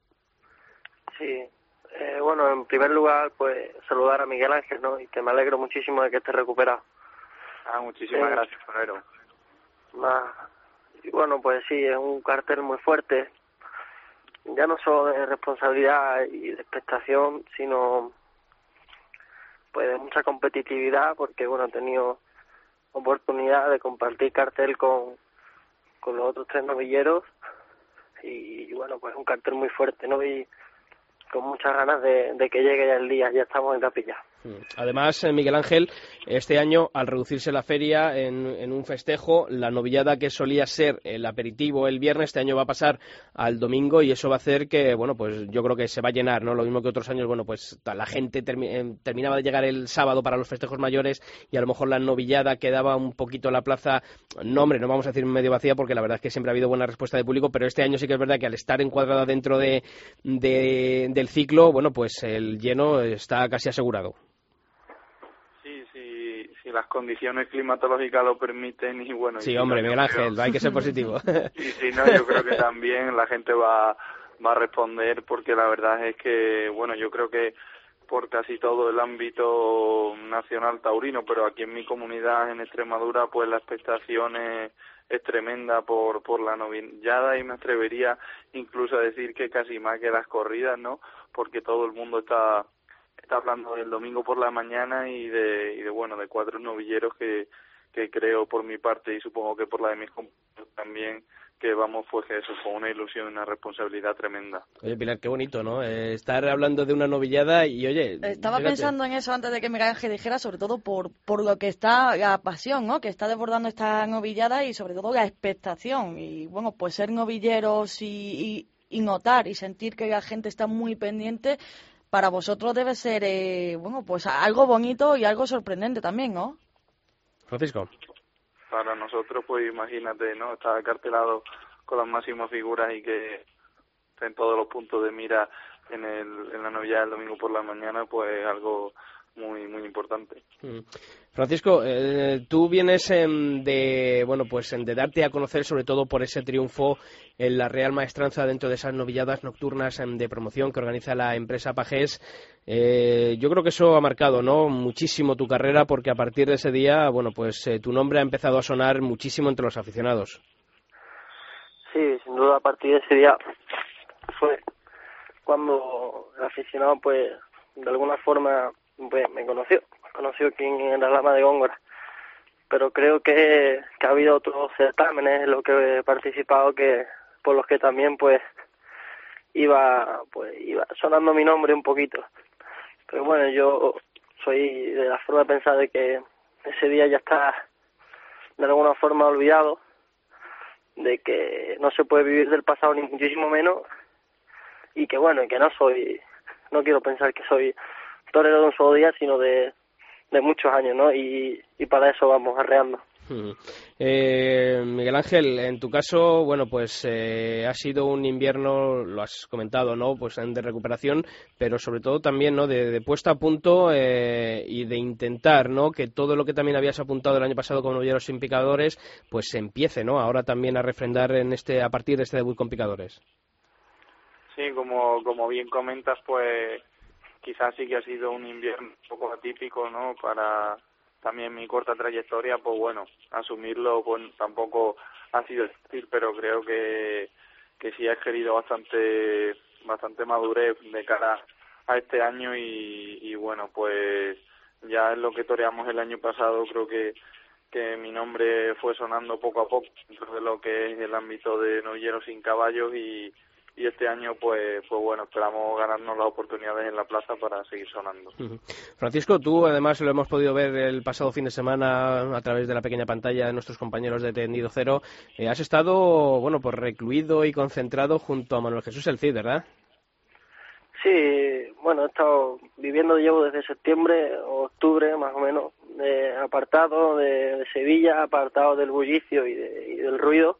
H: Sí. Bueno, en primer lugar, pues saludar a Miguel Ángel, ¿no? Y que me alegro muchísimo de que esté recuperado. Muchísimas gracias, Torero. Y bueno, pues sí, es un cartel muy fuerte, ya no solo de responsabilidad y de expectación, sino pues de mucha competitividad, porque bueno, he tenido oportunidad de compartir cartel con los otros 3 novilleros y bueno, pues un cartel muy fuerte, ¿no? Y con muchas ganas de que llegue ya el día, ya estamos en capilla.
B: Además, Miguel Ángel, este año, al reducirse la feria en un festejo, la novillada que solía ser el aperitivo el viernes, este año va a pasar al domingo y eso va a hacer que, bueno, pues yo creo que se va a llenar, ¿no? Lo mismo que otros años, bueno, pues la gente terminaba de llegar el sábado para los festejos mayores y a lo mejor la novillada quedaba un poquito en la plaza, no vamos a decir medio vacía porque la verdad es que siempre ha habido buena respuesta de público, pero este año sí que es verdad que al estar encuadrada dentro del ciclo, bueno, pues el lleno está casi asegurado.
H: Si las condiciones climatológicas lo permiten y bueno...
B: Sí, hombre, Miguel Ángel, hay que ser positivo.
H: Y si no, yo creo que también la gente va a responder porque la verdad es que, bueno, yo creo que por casi todo el ámbito nacional taurino, pero aquí en mi comunidad, en Extremadura, pues la expectación es tremenda por la novillada y me atrevería incluso a decir que casi más que las corridas, ¿no? Porque todo el mundo está hablando del domingo por la mañana y de 4 novilleros que creo por mi parte y supongo que por la de mis compañeros también vamos, pues que eso, con una ilusión y una responsabilidad tremenda.
B: Oye, Pilar, qué bonito, ¿no? Estar hablando de una novillada y, oye...
C: Estaba
B: fíjate.
C: pensando en eso antes de que Miguel Ángel dijera, sobre todo por lo que está la pasión, ¿no? Que está desbordando esta novillada y sobre todo la expectación. Y bueno, pues ser novilleros y notar y sentir que la gente está muy pendiente, para vosotros debe ser, bueno, pues algo bonito y algo sorprendente también, ¿no?
B: Francisco.
H: Para nosotros, pues imagínate, ¿no? Estar acartelado con las máximas figuras y que estén todos los puntos de mira en la novillada del domingo por la mañana, pues algo muy muy importante.
B: Francisco, tú vienes de darte a conocer sobre todo por ese triunfo en la Real Maestranza dentro de esas novilladas nocturnas de promoción que organiza la empresa Pagés. Yo creo que eso ha marcado, ¿no?, muchísimo tu carrera, porque a partir de ese día, bueno, pues tu nombre ha empezado a sonar muchísimo entre los aficionados.
I: Sí, sin duda a partir de ese día fue cuando el aficionado, pues, de alguna forma, pues, me conoció quién era la Dama de Góngora. Pero creo que ha habido otros certámenes en los que he participado que por los que también, pues, iba sonando mi nombre un poquito. Pero bueno, yo soy de la forma de pensar de que ese día ya está de alguna forma olvidado, de que no se puede vivir del pasado ni muchísimo menos, y que bueno, y que no quiero pensar que soy torero de un solo día, sino de muchos años, ¿no? Y para eso vamos arreando.
B: Miguel Ángel, en tu caso, bueno, pues ha sido un invierno, lo has comentado, ¿no?, pues de recuperación, pero sobre todo también, ¿no?, de puesta a punto y de intentar, ¿no?, que todo lo que también habías apuntado el año pasado con novilleros sin picadores, pues se empiece, ¿no?, ahora también a refrendar a partir de este debut con picadores.
H: Sí, como bien comentas, pues quizás sí que ha sido un invierno un poco atípico, ¿no?, para también mi corta trayectoria, pues bueno, asumirlo pues tampoco ha sido difícil, pero creo que sí ha adquirido bastante madurez de cara a este año y bueno, pues ya es lo que toreamos el año pasado, creo que mi nombre fue sonando poco a poco dentro de lo que es el ámbito de novilleros sin caballos y este año pues bueno, esperamos ganarnos las oportunidades en la plaza para seguir sonando.
B: Francisco, tú además lo hemos podido ver el pasado fin de semana a través de la pequeña pantalla de nuestros compañeros de Tendido Cero. Has estado, bueno, pues recluido y concentrado junto a Manuel Jesús el Cid, ¿verdad?
I: Sí, bueno, he estado llevo desde septiembre o octubre más o menos, apartado de Sevilla, apartado del bullicio y del ruido,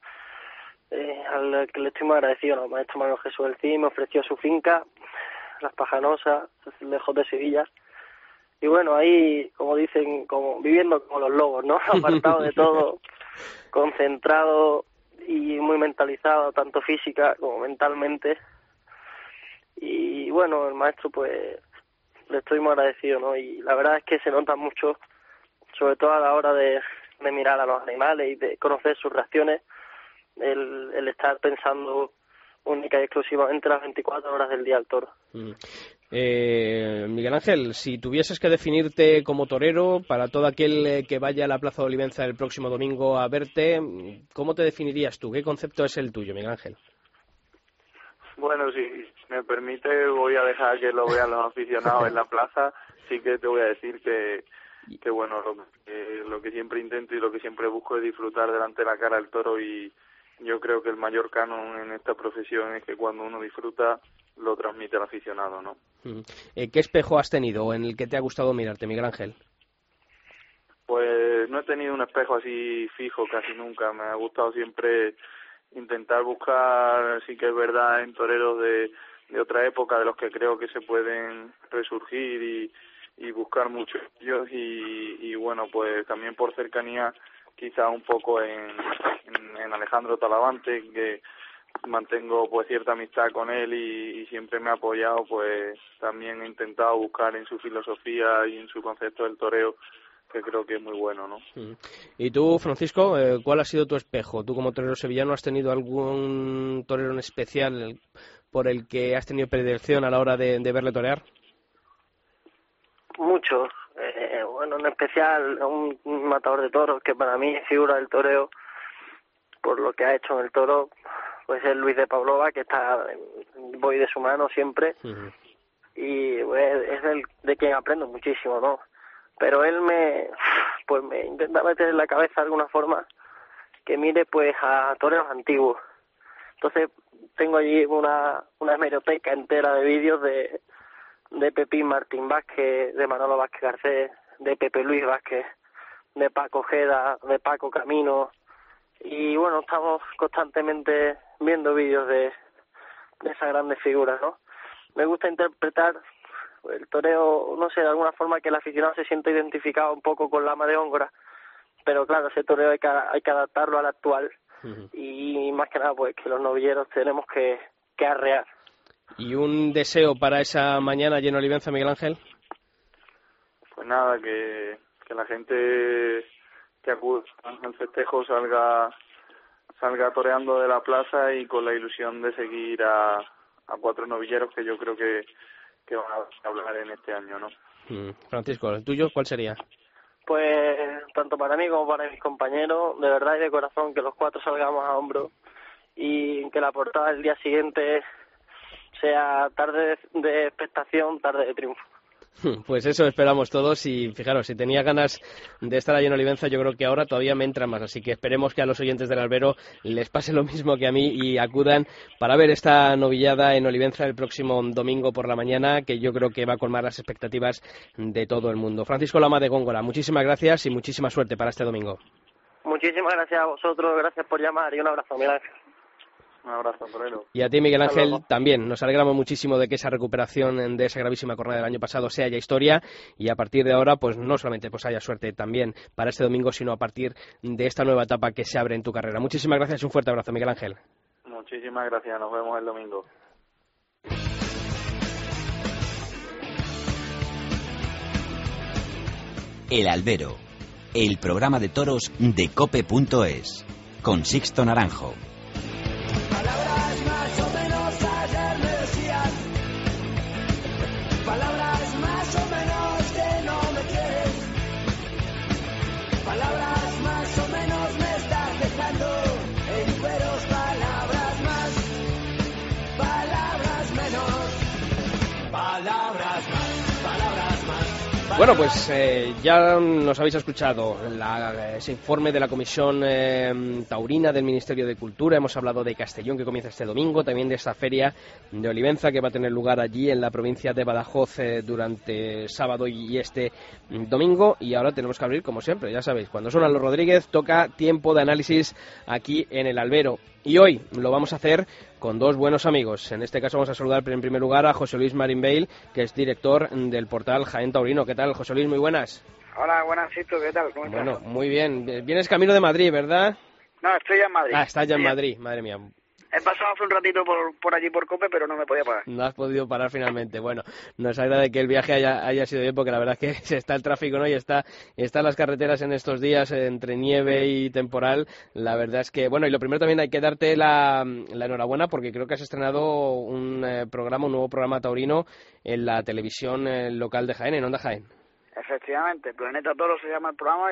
I: al que le estoy muy agradecido, al maestro Manuel Jesús del Cid. Me ofreció su finca, Las Pajanosas, lejos de Sevilla, y bueno, ahí, como dicen, como viviendo como los lobos, ¿no? Apartado de todo, concentrado y muy mentalizado, tanto física como mentalmente. Y bueno, el maestro, pues, le estoy muy agradecido, ¿no? Y la verdad es que se nota mucho, sobre todo a la hora de mirar a los animales y de conocer sus reacciones, el estar pensando única y exclusivamente las 24 horas del día al toro.
B: Miguel Ángel, si tuvieses que definirte como torero para todo aquel que vaya a la Plaza de Olivenza el próximo domingo a verte, ¿cómo te definirías tú? ¿Qué concepto es el tuyo, Miguel Ángel?
H: Bueno, si me permite, voy a dejar que lo vean los aficionados en la plaza. Sí que te voy a decir que bueno, lo que siempre intento y lo que siempre busco es disfrutar delante de la cara del toro, y yo creo que el mayor canon en esta profesión es que cuando uno disfruta lo transmite al aficionado, ¿no?
B: ¿Qué espejo has tenido en el que te ha gustado mirarte, Miguel Ángel?
H: Pues no he tenido un espejo así fijo casi nunca. Me ha gustado siempre intentar buscar, sí que es verdad, en toreros de otra época, de los que creo que se pueden resurgir y buscar mucho ellos, y bueno, pues también por cercanía quizá un poco en Alejandro Talavante, que mantengo pues cierta amistad con él y siempre me ha apoyado, pues también he intentado buscar en su filosofía y en su concepto del toreo, que creo que es muy bueno, ¿no?
B: Y tú, Francisco, ¿cuál ha sido tu espejo? Tú como torero sevillano, ¿has tenido algún torero en especial por el que has tenido predilección a la hora de verle torear?
I: Muchos. Bueno, en especial un matador de toros que para mí es figura del toreo, por lo que ha hecho en el toro, pues es Luis de Pavlova, que voy de su mano siempre, y pues, es de quien aprendo muchísimo, ¿no? Pero él me intenta meter en la cabeza de alguna forma que mire pues a toreros antiguos. Entonces tengo allí una hemeroteca entera de vídeos de Pepín Martín Vázquez, de Manolo Vázquez Garcés, de Pepe Luis Vázquez, de Paco Ojeda, de Paco Camino, y bueno, estamos constantemente viendo vídeos de esas grandes figuras, ¿no? Me gusta interpretar el toreo, no sé, de alguna forma que el aficionado se sienta identificado un poco con la ama de Góngora, pero claro, ese toreo hay que adaptarlo al actual, y más que nada pues que los novilleros tenemos que arrear.
B: ¿Y un deseo para esa mañana lleno de Olivenza, Miguel Ángel?
H: Pues nada, que la gente que acude al festejo salga toreando de la plaza y con la ilusión de seguir a 4 novilleros que yo creo que van a hablar en este año, ¿no?
B: Francisco, ¿el tuyo cuál sería?
I: Pues tanto para mí como para mis compañeros, de verdad y de corazón, que los 4 salgamos a hombro y que la portada del día siguiente sea tarde de expectación, tarde de triunfo.
B: Pues eso esperamos todos, y fijaros, si tenía ganas de estar allí en Olivenza, yo creo que ahora todavía me entra más, así que esperemos que a los oyentes del Albero les pase lo mismo que a mí y acudan para ver esta novillada en Olivenza el próximo domingo por la mañana, que yo creo que va a colmar las expectativas de todo el mundo. Francisco Lama de Góngora, muchísimas gracias y muchísima suerte para este domingo.
I: Muchísimas gracias a vosotros, gracias por llamar y un abrazo, Miguel Ángel.
H: Un abrazo, torero.
B: Y a ti, Miguel Ángel, también. Nos alegramos muchísimo de que esa recuperación de esa gravísima cornada del año pasado sea ya historia, y a partir de ahora, pues no solamente pues haya suerte también para este domingo, sino a partir de esta nueva etapa que se abre en tu carrera. Muchísimas gracias y un fuerte abrazo, Miguel Ángel.
H: Muchísimas gracias, nos vemos el domingo.
A: El Albero, el programa de toros de COPE.es, con Sixto Naranjo.
G: Palabras más o menos ayer me decían, palabras más o menos que no me quieres, palabras más o menos me estás dejando en cueros, palabras más, palabras menos, palabras más, palabras más.
B: Bueno, pues ya nos habéis escuchado ese informe de la Comisión Taurina del Ministerio de Cultura. Hemos hablado de Castellón, que comienza este domingo, también de esta feria de Olivenza que va a tener lugar allí en la provincia de Badajoz durante sábado y este domingo. Y ahora tenemos que abrir, como siempre, ya sabéis, cuando suenan los Rodríguez toca tiempo de análisis aquí en el Albero. Y hoy lo vamos a hacer con dos buenos amigos. En este caso vamos a saludar en primer lugar a José Luis Marín Bale, que es director del portal Jaén Taurino. ¿Qué tal, José Luis? Muy buenas.
J: Hola, buenas, Sito, ¿qué tal? ¿Cómo estás?
B: Bueno, muy bien. Vienes camino de Madrid, ¿verdad?
J: No, estoy ya en Madrid.
B: Ah, estás ya en Madrid, madre mía.
J: He pasado hace un ratito por allí por COPE, pero no me podía parar.
B: No has podido parar finalmente. Bueno, nos agrada que el viaje haya sido bien, porque la verdad es que está el tráfico, ¿no? Y están las carreteras en estos días entre nieve y temporal. La verdad es que, bueno, y lo primero también hay que darte la enhorabuena, porque creo que has estrenado un nuevo programa taurino en la televisión local de Jaén, en Onda Jaén.
J: Efectivamente, Planeta Toro se llama el programa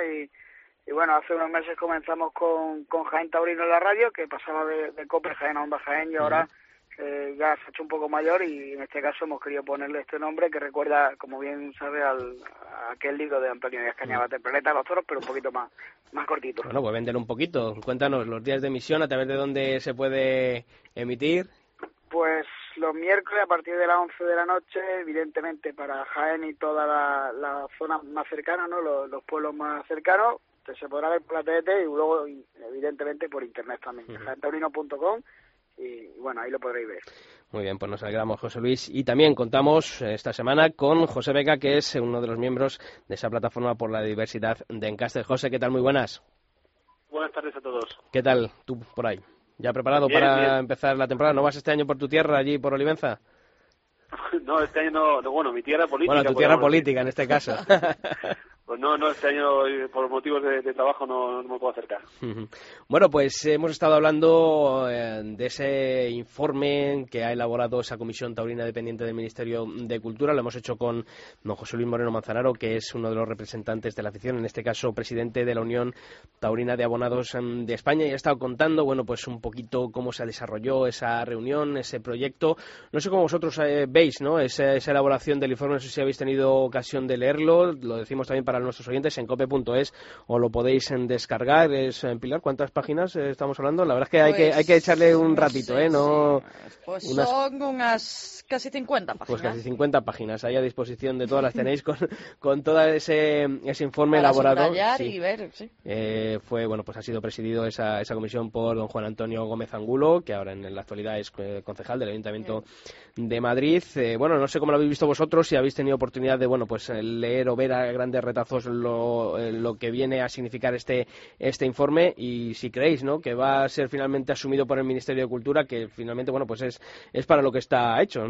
J: y bueno, hace unos meses comenzamos con Jaén Taurino en la radio, que pasaba de COPE Jaén a Onda Jaén, y ahora ya se ha hecho un poco mayor, y en este caso hemos querido ponerle este nombre que recuerda, como bien sabe, a aquel libro de Antonio Díaz Cañabate, Planeta de los Toros, pero un poquito más cortito.
B: Bueno, pues véndelo un poquito. Cuéntanos los días de emisión, a través de dónde se puede emitir.
J: Pues los miércoles a partir de las 11 de la noche, evidentemente para Jaén y toda la zona más cercana, ¿no? Los pueblos más cercanos, se podrá ver por la TDT y luego, evidentemente, por internet también, jaentaurino.com, y bueno, ahí lo podréis ver.
B: Muy bien, pues nos alegramos, José Luis. Y también contamos esta semana con José Vega, que es uno de los miembros de esa plataforma por la diversidad de Encaster. José, ¿qué tal? Muy buenas.
K: Buenas tardes a todos.
B: ¿Qué tal tú por ahí? ¿Ya preparado
K: bien,
B: para
K: bien.
B: empezar la temporada? ¿No vas este año por tu tierra, allí por Olivenza?
K: No, este año no, bueno, mi tierra política.
B: Bueno, tu tierra política en este caso.
K: Pues no, este año por motivos de trabajo no me puedo acercar.
B: Bueno, pues hemos estado hablando de ese informe que ha elaborado esa comisión taurina dependiente del Ministerio de Cultura. Lo hemos hecho con don José Luis Moreno Manzanaro, que es uno de los representantes de la afición, en este caso presidente de la Unión Taurina de Abonados de España, y ha estado contando, bueno, pues un poquito cómo se desarrolló esa reunión, ese proyecto. No sé cómo vosotros veis, ¿no?, esa elaboración del informe. No sé si habéis tenido ocasión de leerlo. Lo decimos también para nuestros oyentes en cope.es, o lo podéis descargar. Pilar, ¿cuántas páginas estamos hablando? La verdad es que hay que echarle un ratito, ¿no?
C: Pues son unas casi 50 páginas.
B: Pues casi 50 páginas ahí a disposición de todas, las tenéis con todo ese informe
C: para
B: elaborado.
C: Sí. Y ver, sí.
B: Pues ha sido presidido esa comisión por don Juan Antonio Gómez Angulo, que ahora en la actualidad es concejal del Ayuntamiento de Madrid. No sé cómo lo habéis visto vosotros, si habéis tenido oportunidad de leer o ver a grandes retazos lo que viene a significar este informe, y si creéis, ¿no?, que va a ser finalmente asumido por el Ministerio de Cultura, que finalmente es para lo que está hecho.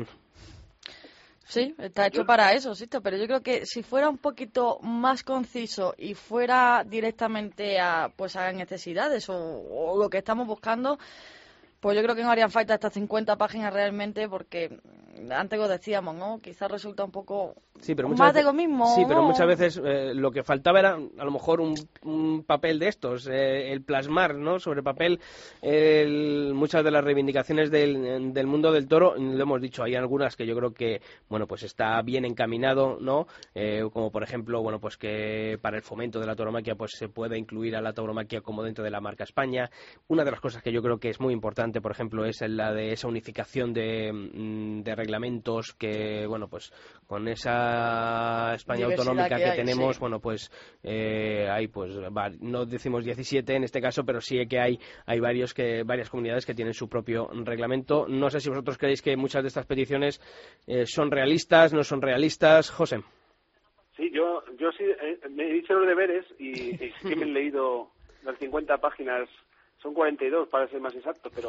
C: Sí, está hecho para eso, Sisto, pero yo creo que si fuera un poquito más conciso y fuera directamente a necesidades o lo que estamos buscando, pues yo creo que no harían falta estas 50 páginas realmente, porque antes lo decíamos, ¿no? Quizás resulta un poco más de lo mismo.
B: Sí, pero muchas veces lo que faltaba era a lo mejor un papel de estos, el plasmar, ¿no?, sobre papel muchas de las reivindicaciones del mundo del toro. Lo hemos dicho, hay algunas que yo creo que está bien encaminado, ¿no? Como por ejemplo, que para el fomento de la tauromaquia se puede incluir a la tauromaquia como dentro de la marca España. Una de las cosas que yo creo que es muy importante, por ejemplo, es la de esa unificación de reglamentos, que con esa España autonómica que tenemos, sí. Hay no decimos 17 en este caso, pero sí que hay varias comunidades que tienen su propio reglamento. No sé si vosotros creéis que muchas de estas peticiones son realistas, no son realistas. José.
K: Sí, yo sí me he dicho los deberes y sí que me he leído las 50 páginas. Son 42 para ser más exacto, pero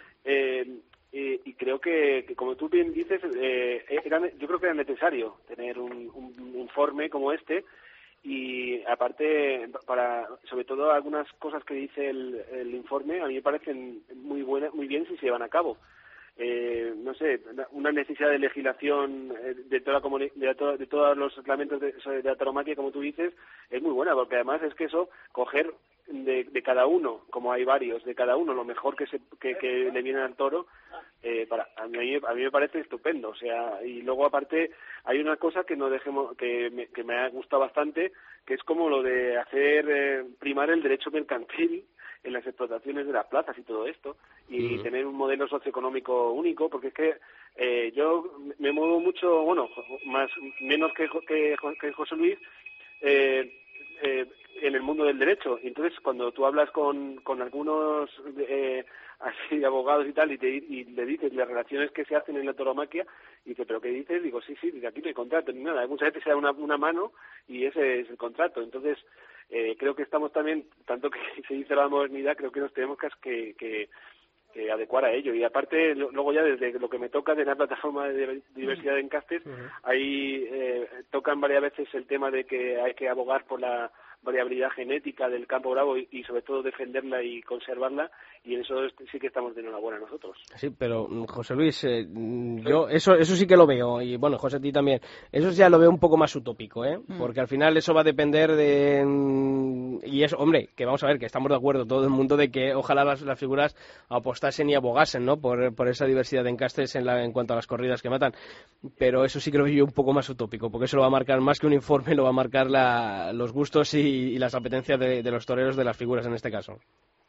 K: y creo que como tú bien dices, yo creo que era necesario tener un informe como este, y aparte, sobre todo algunas cosas que dice el informe, a mí me parecen muy bien si se llevan a cabo. No sé, una necesidad de legislación de todos los reglamentos de la tauromaquia, como tú dices, es muy buena, porque además es que eso, coger de cada uno, como hay varios, de cada uno lo mejor que le viene al toro, a mí me parece estupendo. O sea, y luego aparte hay una cosa que que me ha gustado bastante, que es como lo de hacer primar el derecho mercantil en las explotaciones de las plazas y todo esto, y tener un modelo socioeconómico único, porque es que yo me muevo mucho, menos que José Luis, en el mundo del derecho. Y entonces cuando tú hablas con algunos así de abogados y tal, y le dices las relaciones que se hacen en la tauromaquia, y dice, ¿pero qué dices? Digo, sí, aquí no hay contrato ni nada. Muchas veces se da una mano y ese es el contrato. Entonces creo que estamos también, tanto que se dice la modernidad, creo que nos tenemos que adecuar a ello. Y aparte, luego ya desde lo que me toca de la plataforma de diversidad de encastes, ahí tocan varias veces el tema de que hay que abogar por la variabilidad genética del campo bravo y sobre todo defenderla y conservarla, y en eso sí que estamos de enhorabuena nosotros.
B: Sí, pero José Luis, yo eso sí que lo veo, y bueno, José, a ti también, eso ya lo veo un poco más utópico, porque al final eso va a depender y es, hombre, que vamos a ver, que estamos de acuerdo todo el mundo de que ojalá las figuras apostasen y abogasen, ¿no?, por esa diversidad de encastes en cuanto a las corridas que matan, pero eso sí que lo veo yo un poco más utópico, porque eso lo va a marcar más que un informe, lo va a marcar los gustos y las apetencias de los toreros, de las figuras en este caso.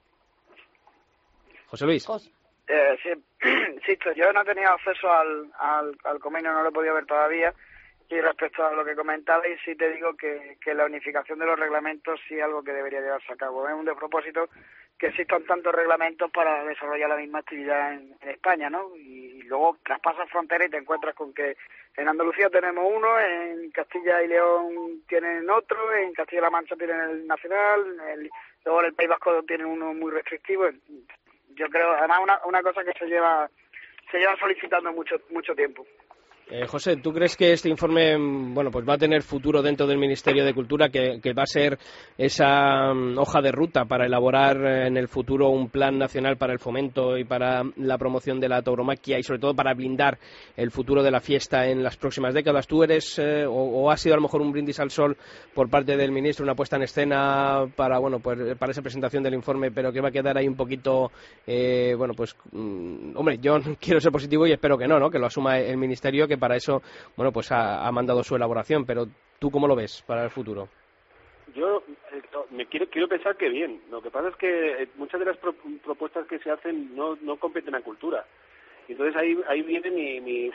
B: José Luis.
J: Sí, yo no he tenido acceso al convenio, no lo he podido ver todavía, y respecto a lo que comentabais, sí te digo que la unificación de los reglamentos sí es algo que debería llevarse a cabo. Es un despropósito que existan tantos reglamentos para desarrollar la misma actividad en España, ¿no? Y luego traspasas fronteras y te encuentras con que en Andalucía tenemos uno, en Castilla y León tienen otro, en Castilla-La Mancha tienen el nacional, luego en el País Vasco tienen uno muy restrictivo. Yo creo, además, una cosa que se lleva solicitando mucho tiempo.
B: José, ¿tú crees que este informe bueno, pues va a tener futuro dentro del Ministerio de Cultura, que va a ser esa hoja de ruta para elaborar en el futuro un plan nacional para el fomento y para la promoción de la tauromaquia y sobre todo para blindar el futuro de la fiesta en las próximas décadas? ¿Tú eres o ha sido a lo mejor un brindis al sol por parte del ministro, una puesta en escena para bueno, pues para esa presentación del informe, pero que va a quedar ahí un poquito bueno, pues hombre, yo quiero ser positivo y espero que no, que lo asuma el ministerio, que para eso, bueno, pues ha mandado su elaboración, pero ¿tú cómo lo ves para el futuro?
K: Yo quiero pensar que bien. Lo que pasa es que muchas de las propuestas que se hacen no competen a cultura. Y entonces ahí viene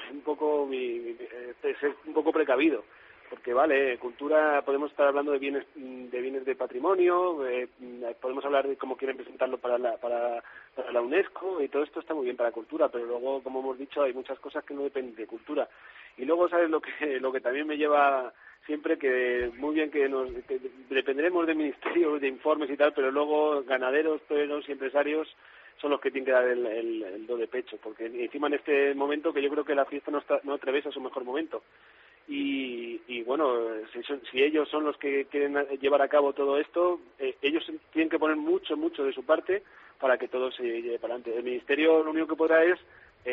K: ser un poco precavido. Porque vale, cultura, podemos estar hablando de bienes de patrimonio, podemos hablar de cómo quieren presentarlo para la UNESCO, y todo esto está muy bien para cultura, pero luego, como hemos dicho, hay muchas cosas que no dependen de cultura. Y luego, ¿sabes lo que también me lleva siempre? Que muy bien que dependeremos de ministerios, de informes y tal, pero luego ganaderos, toreros y empresarios son los que tienen que dar el do de pecho, porque encima en este momento que yo creo que la fiesta no atraviesa su mejor momento. Y bueno, si ellos son los que quieren llevar a cabo todo esto, ellos tienen que poner mucho de su parte para que todo se lleve para adelante. El ministerio lo único que podrá es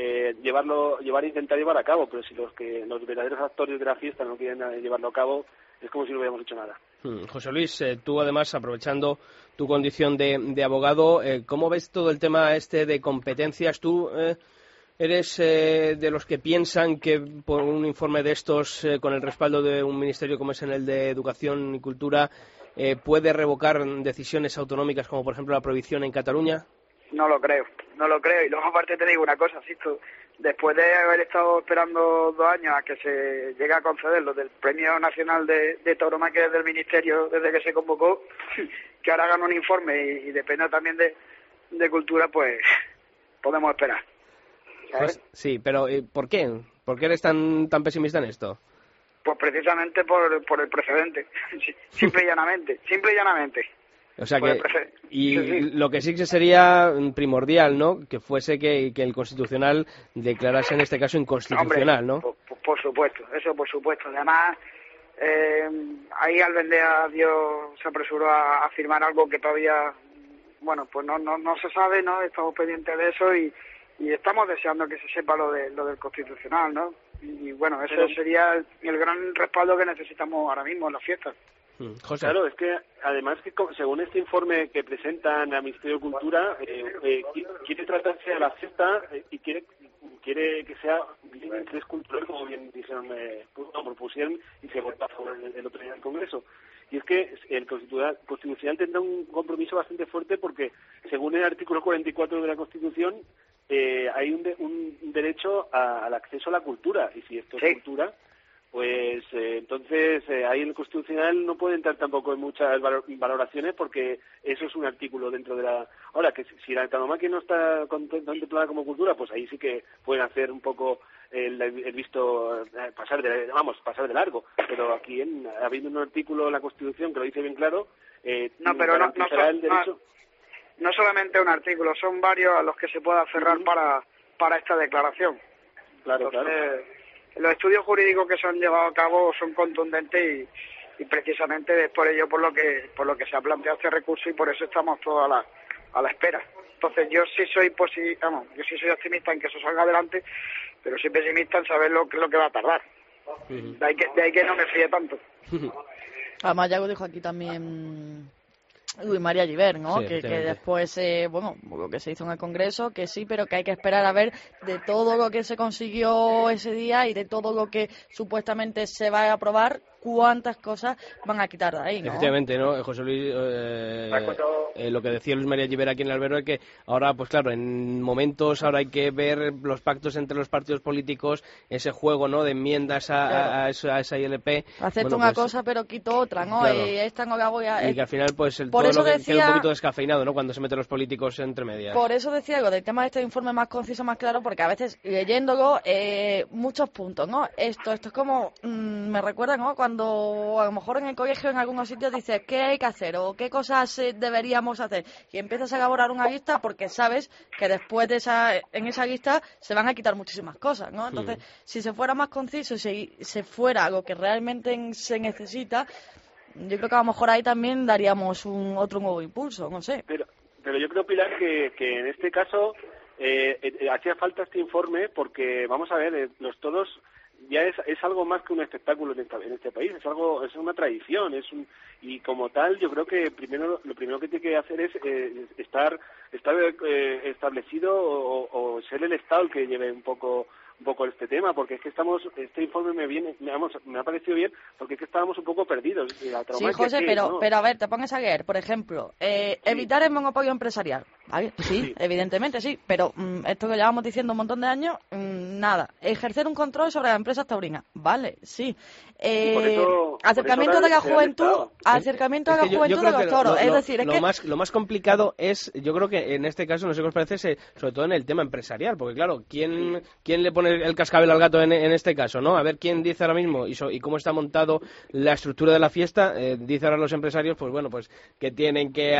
K: intentar llevar a cabo, pero si los verdaderos actores de la fiesta no quieren llevarlo a cabo, es como si no hubiéramos hecho nada.
B: José Luis, tú además, aprovechando tu condición de abogado, ¿cómo ves todo el tema de competencias? ¿Tú eres de los que piensan que por un informe de estos, con el respaldo de un ministerio como es en el de Educación y Cultura, puede revocar decisiones autonómicas como por ejemplo la prohibición en Cataluña?
J: No lo creo. Y luego aparte te digo una cosa, Sisto, después de haber estado esperando 2 años a que se llegue a conceder lo del Premio Nacional de Tauromaquia desde el Ministerio, desde que se convocó, que ahora hagan un informe y dependa también de Cultura, pues podemos esperar.
B: Pues, sí, pero ¿por qué? ¿Por qué eres tan pesimista en esto?
J: Pues precisamente por el precedente, simple y llanamente.
B: O sea que, sí. Lo que sí que sería primordial, ¿no?, que fuese que el Constitucional declarase en este caso inconstitucional.
J: Hombre, ¿no? Por supuesto, eso por supuesto. Además, ahí Albendea se apresuró a afirmar algo que todavía, bueno, pues no se sabe, ¿no? Estamos pendientes de eso y estamos deseando que se sepa lo del Constitucional, ¿no? Y bueno, ese sería el gran respaldo que necesitamos ahora mismo en las fiestas.
B: José.
K: Claro, es que además que según este informe que presentan al Ministerio de Cultura, quiere tratarse a la fiesta y quiere que sea bien interés cultural, como bien dijeron, propusieron y se votó a favor el otro día del Congreso. Y es que el Constitucional tendrá un compromiso bastante fuerte porque, según el artículo 44 de la Constitución, hay un derecho al acceso a la cultura, y si esto es cultura, pues entonces ahí el Constitucional no puede entrar tampoco en muchas valoraciones porque eso es un artículo dentro de la... Ahora, que si la tauromaquia no está contemplada como cultura, pues ahí sí que pueden hacer un poco el visto, pasar de largo, pero aquí habiendo un artículo en la Constitución que lo dice bien claro,
J: no solamente un artículo, son varios a los que se puede aferrar para esta declaración.
K: Claro.
J: Los estudios jurídicos que se han llevado a cabo son contundentes y precisamente es por ello por lo que se ha planteado este recurso y por eso estamos todos a la espera. Entonces yo sí soy optimista en que eso salga adelante, pero soy pesimista en saber lo que va a tardar. De ahí que no me fíe tanto.
C: Además ya lo dijo aquí también Luis María Giver, ¿no?
B: Sí,
C: que después, lo que se hizo en el Congreso, que sí, pero que hay que esperar a ver de todo lo que se consiguió ese día y de todo lo que supuestamente se va a aprobar, cuántas cosas van a quitar de ahí, ¿no?
B: Efectivamente, ¿no? José Luis, lo que decía Luis María Giver aquí en el albero es que ahora, pues claro, en momentos ahora hay que ver los pactos entre los partidos políticos, ese juego, ¿no?, de enmiendas a esa ILP.
C: Hacerte una cosa pero quito otra, ¿no?
B: Claro.
C: Esta no la hago ya.
B: Y que al final, pues,
C: por
B: todo
C: eso
B: lo que
C: decía,
B: queda un poquito descafeinado, ¿no?, cuando se meten los políticos entre medias.
C: Por eso decía algo del tema de este informe más conciso, más claro, porque a veces leyéndolo, muchos puntos, ¿no? Esto es como, me recuerda, ¿no?, cuando cuando a lo mejor en el colegio en algunos sitios dices qué hay que hacer o qué cosas deberíamos hacer y empiezas a elaborar una lista porque sabes que después de en esa lista se van a quitar muchísimas cosas, ¿no? Entonces, si se fuera más conciso, si se fuera lo que realmente se necesita, yo creo que a lo mejor ahí también daríamos otro nuevo impulso, no sé.
K: Pero yo creo, Pilar, que en este caso hacía falta este informe porque, vamos a ver, los toros ya es algo más que un espectáculo en este país, es una tradición, y como tal yo creo que lo primero que tiene que hacer es estar establecido o ser el Estado el que lleve un poco este tema, porque es que este informe me ha parecido bien, porque es que estábamos un poco perdidos.
C: Sí, José, pero a ver, te pones a leer, por ejemplo, evitar el monopolio empresarial, ¿vale? Sí, evidentemente sí, pero esto que llevamos diciendo un montón de años, nada. Ejercer un control sobre las empresas taurinas, vale, sí. Acercamiento de la juventud, acercamiento a la juventud de los toros, es decir,
B: lo más complicado es, yo creo que en este caso, no sé qué os parece, sobre todo en el tema empresarial, porque claro, ¿quién le pone el cascabel al gato en este caso, ¿no? A ver quién dice ahora mismo y cómo está montado la estructura de la fiesta. Dice ahora los empresarios, pues bueno, pues que tienen que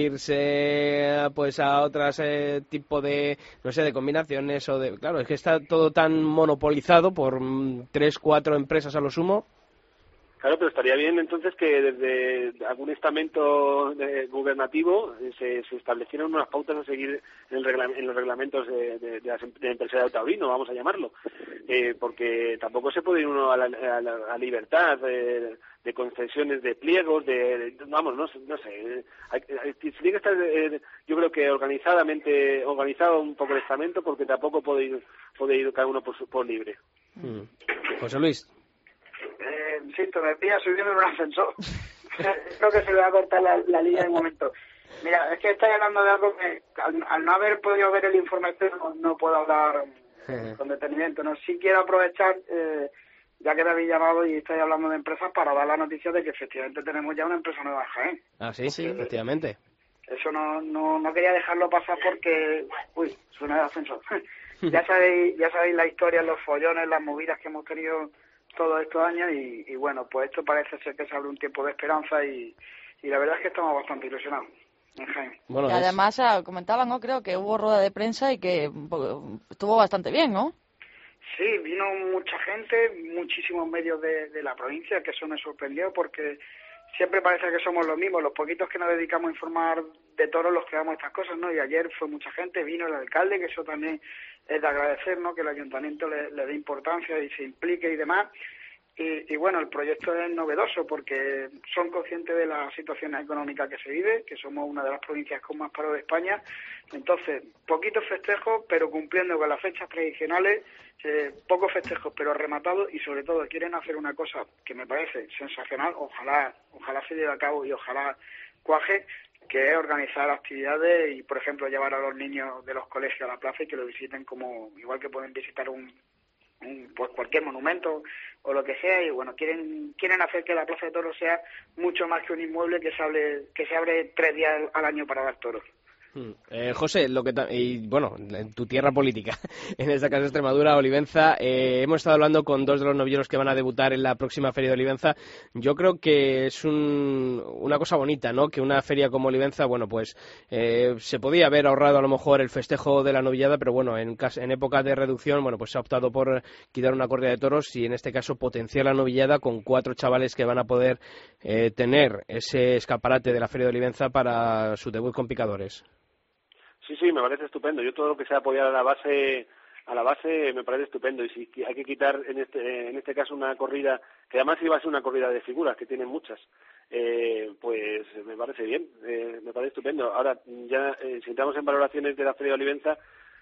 B: abrirse pues a otras tipo de, no sé, de combinaciones o de... Claro, es que está todo tan monopolizado por 3, 4 empresas a lo sumo.
K: Claro, pero estaría bien entonces que desde algún estamento gubernativo se establecieran unas pautas a seguir en los reglamentos de empresariado taurino, vamos a llamarlo, porque tampoco se puede ir uno a la libertad de concesiones de pliegos, vamos, no sé, tiene que estar, yo creo que organizado un poco el estamento, porque tampoco puede ir cada uno por libre.
B: José Luis.
J: Insisto, me pilla subiendo en un ascensor. Creo que se le va a cortar la línea de momento. Mira, es que estáis hablando de algo que al no haber podido ver el informe no puedo hablar con detenimiento. No, sí quiero aprovechar, ya que me habéis llamado y estáis hablando de empresas, para dar la noticia de que efectivamente tenemos ya una empresa nueva en Jaén.
B: Ah, sí, efectivamente.
J: Eso no quería dejarlo pasar porque... Uy, suena el ascensor. ya sabéis la historia, los follones, las movidas que hemos tenido todos estos años y bueno, pues esto parece ser que se abre un tiempo de esperanza y la verdad es que estamos bastante ilusionados en Jaén.
C: Bueno, y además comentaban, ¿no? Creo que hubo rueda de prensa y que estuvo bastante bien, ¿no?
J: Sí, vino mucha gente, muchísimos medios de la provincia, que eso me sorprendió porque siempre parece que somos los mismos, los poquitos que nos dedicamos a informar de toros los que damos estas cosas, ¿no? Y ayer fue mucha gente, vino el alcalde, que eso también es de agradecer, ¿no? Que el ayuntamiento le dé importancia y se implique y demás. Y bueno, el proyecto es novedoso porque son conscientes de la situación económica que se vive, que somos una de las provincias con más paro de España. Entonces, poquitos festejos, pero cumpliendo con las fechas tradicionales, pocos festejos, pero rematados, y sobre todo quieren hacer una cosa que me parece sensacional, ojalá se lleve a cabo y ojalá cuaje, que es organizar actividades y, por ejemplo, llevar a los niños de los colegios a la plaza y que lo visiten como igual que pueden visitar pues cualquier monumento o lo que sea. Y bueno, quieren hacer que la Plaza de Toros sea mucho más que un inmueble que se abre 3 días al año para dar toros.
B: José, y bueno, en tu tierra política, en este caso Extremadura, Olivenza, hemos estado hablando con 2 de los novilleros que van a debutar en la próxima feria de Olivenza. Yo creo que es una cosa bonita, ¿no? Que una feria como Olivenza, bueno, pues se podía haber ahorrado a lo mejor el festejo de la novillada, pero bueno, en época de reducción, bueno, pues se ha optado por quitar una corrida de toros y en este caso potenciar la novillada con 4 chavales que van a poder tener ese escaparate de la feria de Olivenza para su debut con picadores.
K: Sí, me parece estupendo. Yo todo lo que sea apoyar a la base me parece estupendo. Y si hay que quitar en este caso una corrida, que además iba a ser una corrida de figuras, que tienen muchas, pues me parece bien, me parece estupendo. Ahora, ya si entramos en valoraciones de la Feria de Olivenza,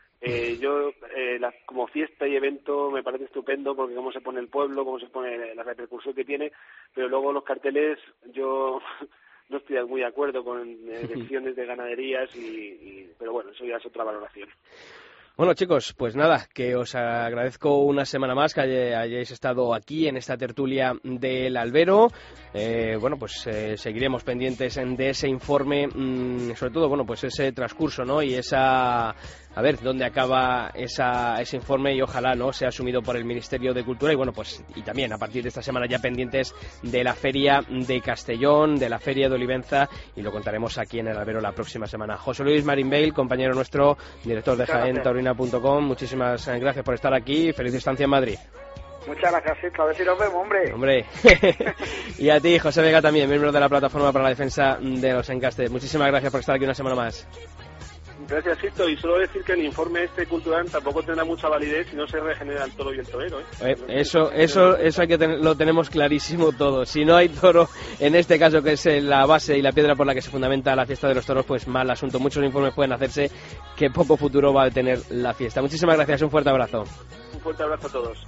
K: como fiesta y evento me parece estupendo, porque cómo se pone el pueblo, cómo se pone la repercusión que tiene, pero luego los carteles, yo... no estoy muy de acuerdo con elecciones de ganaderías, pero bueno, eso ya es otra valoración.
B: Bueno, chicos, pues nada, que os agradezco una semana más que hayáis estado aquí en esta tertulia del Albero. Bueno, pues seguiremos pendientes de ese informe, sobre todo, bueno, pues ese transcurso, ¿no? Y a ver dónde acaba ese informe, y ojalá no sea asumido por el Ministerio de Cultura. Y bueno, pues y también a partir de esta semana ya pendientes de la Feria de Castellón, de la Feria de Olivenza, y lo contaremos aquí en el Albero la próxima semana. José Luis Marín Bale, compañero nuestro, director de JaenTaurina.com, muchísimas gracias por estar aquí. Feliz estancia en Madrid.
J: Muchas gracias, Sisto. A ver si nos vemos, hombre.
B: Y a ti, José Vega, también, miembro de la Plataforma para la Defensa de los Encastes. Muchísimas gracias por estar aquí una semana más.
K: Gracias, Sisto, y solo decir que el informe cultural tampoco tendrá mucha validez si no se regenera el toro y el torero, ¿eh?
B: Eso hay que lo tenemos clarísimo todo. Si no hay toro, en este caso, que es la base y la piedra por la que se fundamenta la fiesta de los toros, pues mal asunto. Muchos informes pueden hacerse, que poco futuro va a tener la fiesta. Muchísimas gracias, un fuerte abrazo.
K: Un fuerte abrazo a todos.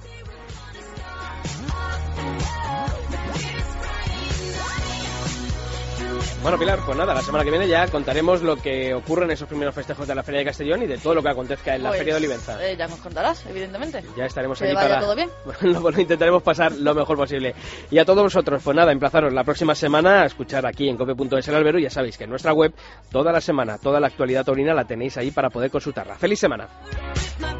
B: Bueno, Pilar, pues nada, la semana que viene ya contaremos lo que ocurre en esos primeros festejos de la Feria de Castellón y de todo lo que acontezca en la Feria de Olivenza.
C: Ya nos contarás, evidentemente.
B: Ya estaremos
C: que
B: allí
C: vaya
B: para...
C: todo bien.
B: Bueno, lo intentaremos pasar lo mejor posible. Y a todos vosotros, pues nada, emplazaros la próxima semana a escuchar aquí en cope.es el Albero. Ya sabéis que en nuestra web, toda la semana, toda la actualidad taurina la tenéis ahí para poder consultarla. ¡Feliz semana!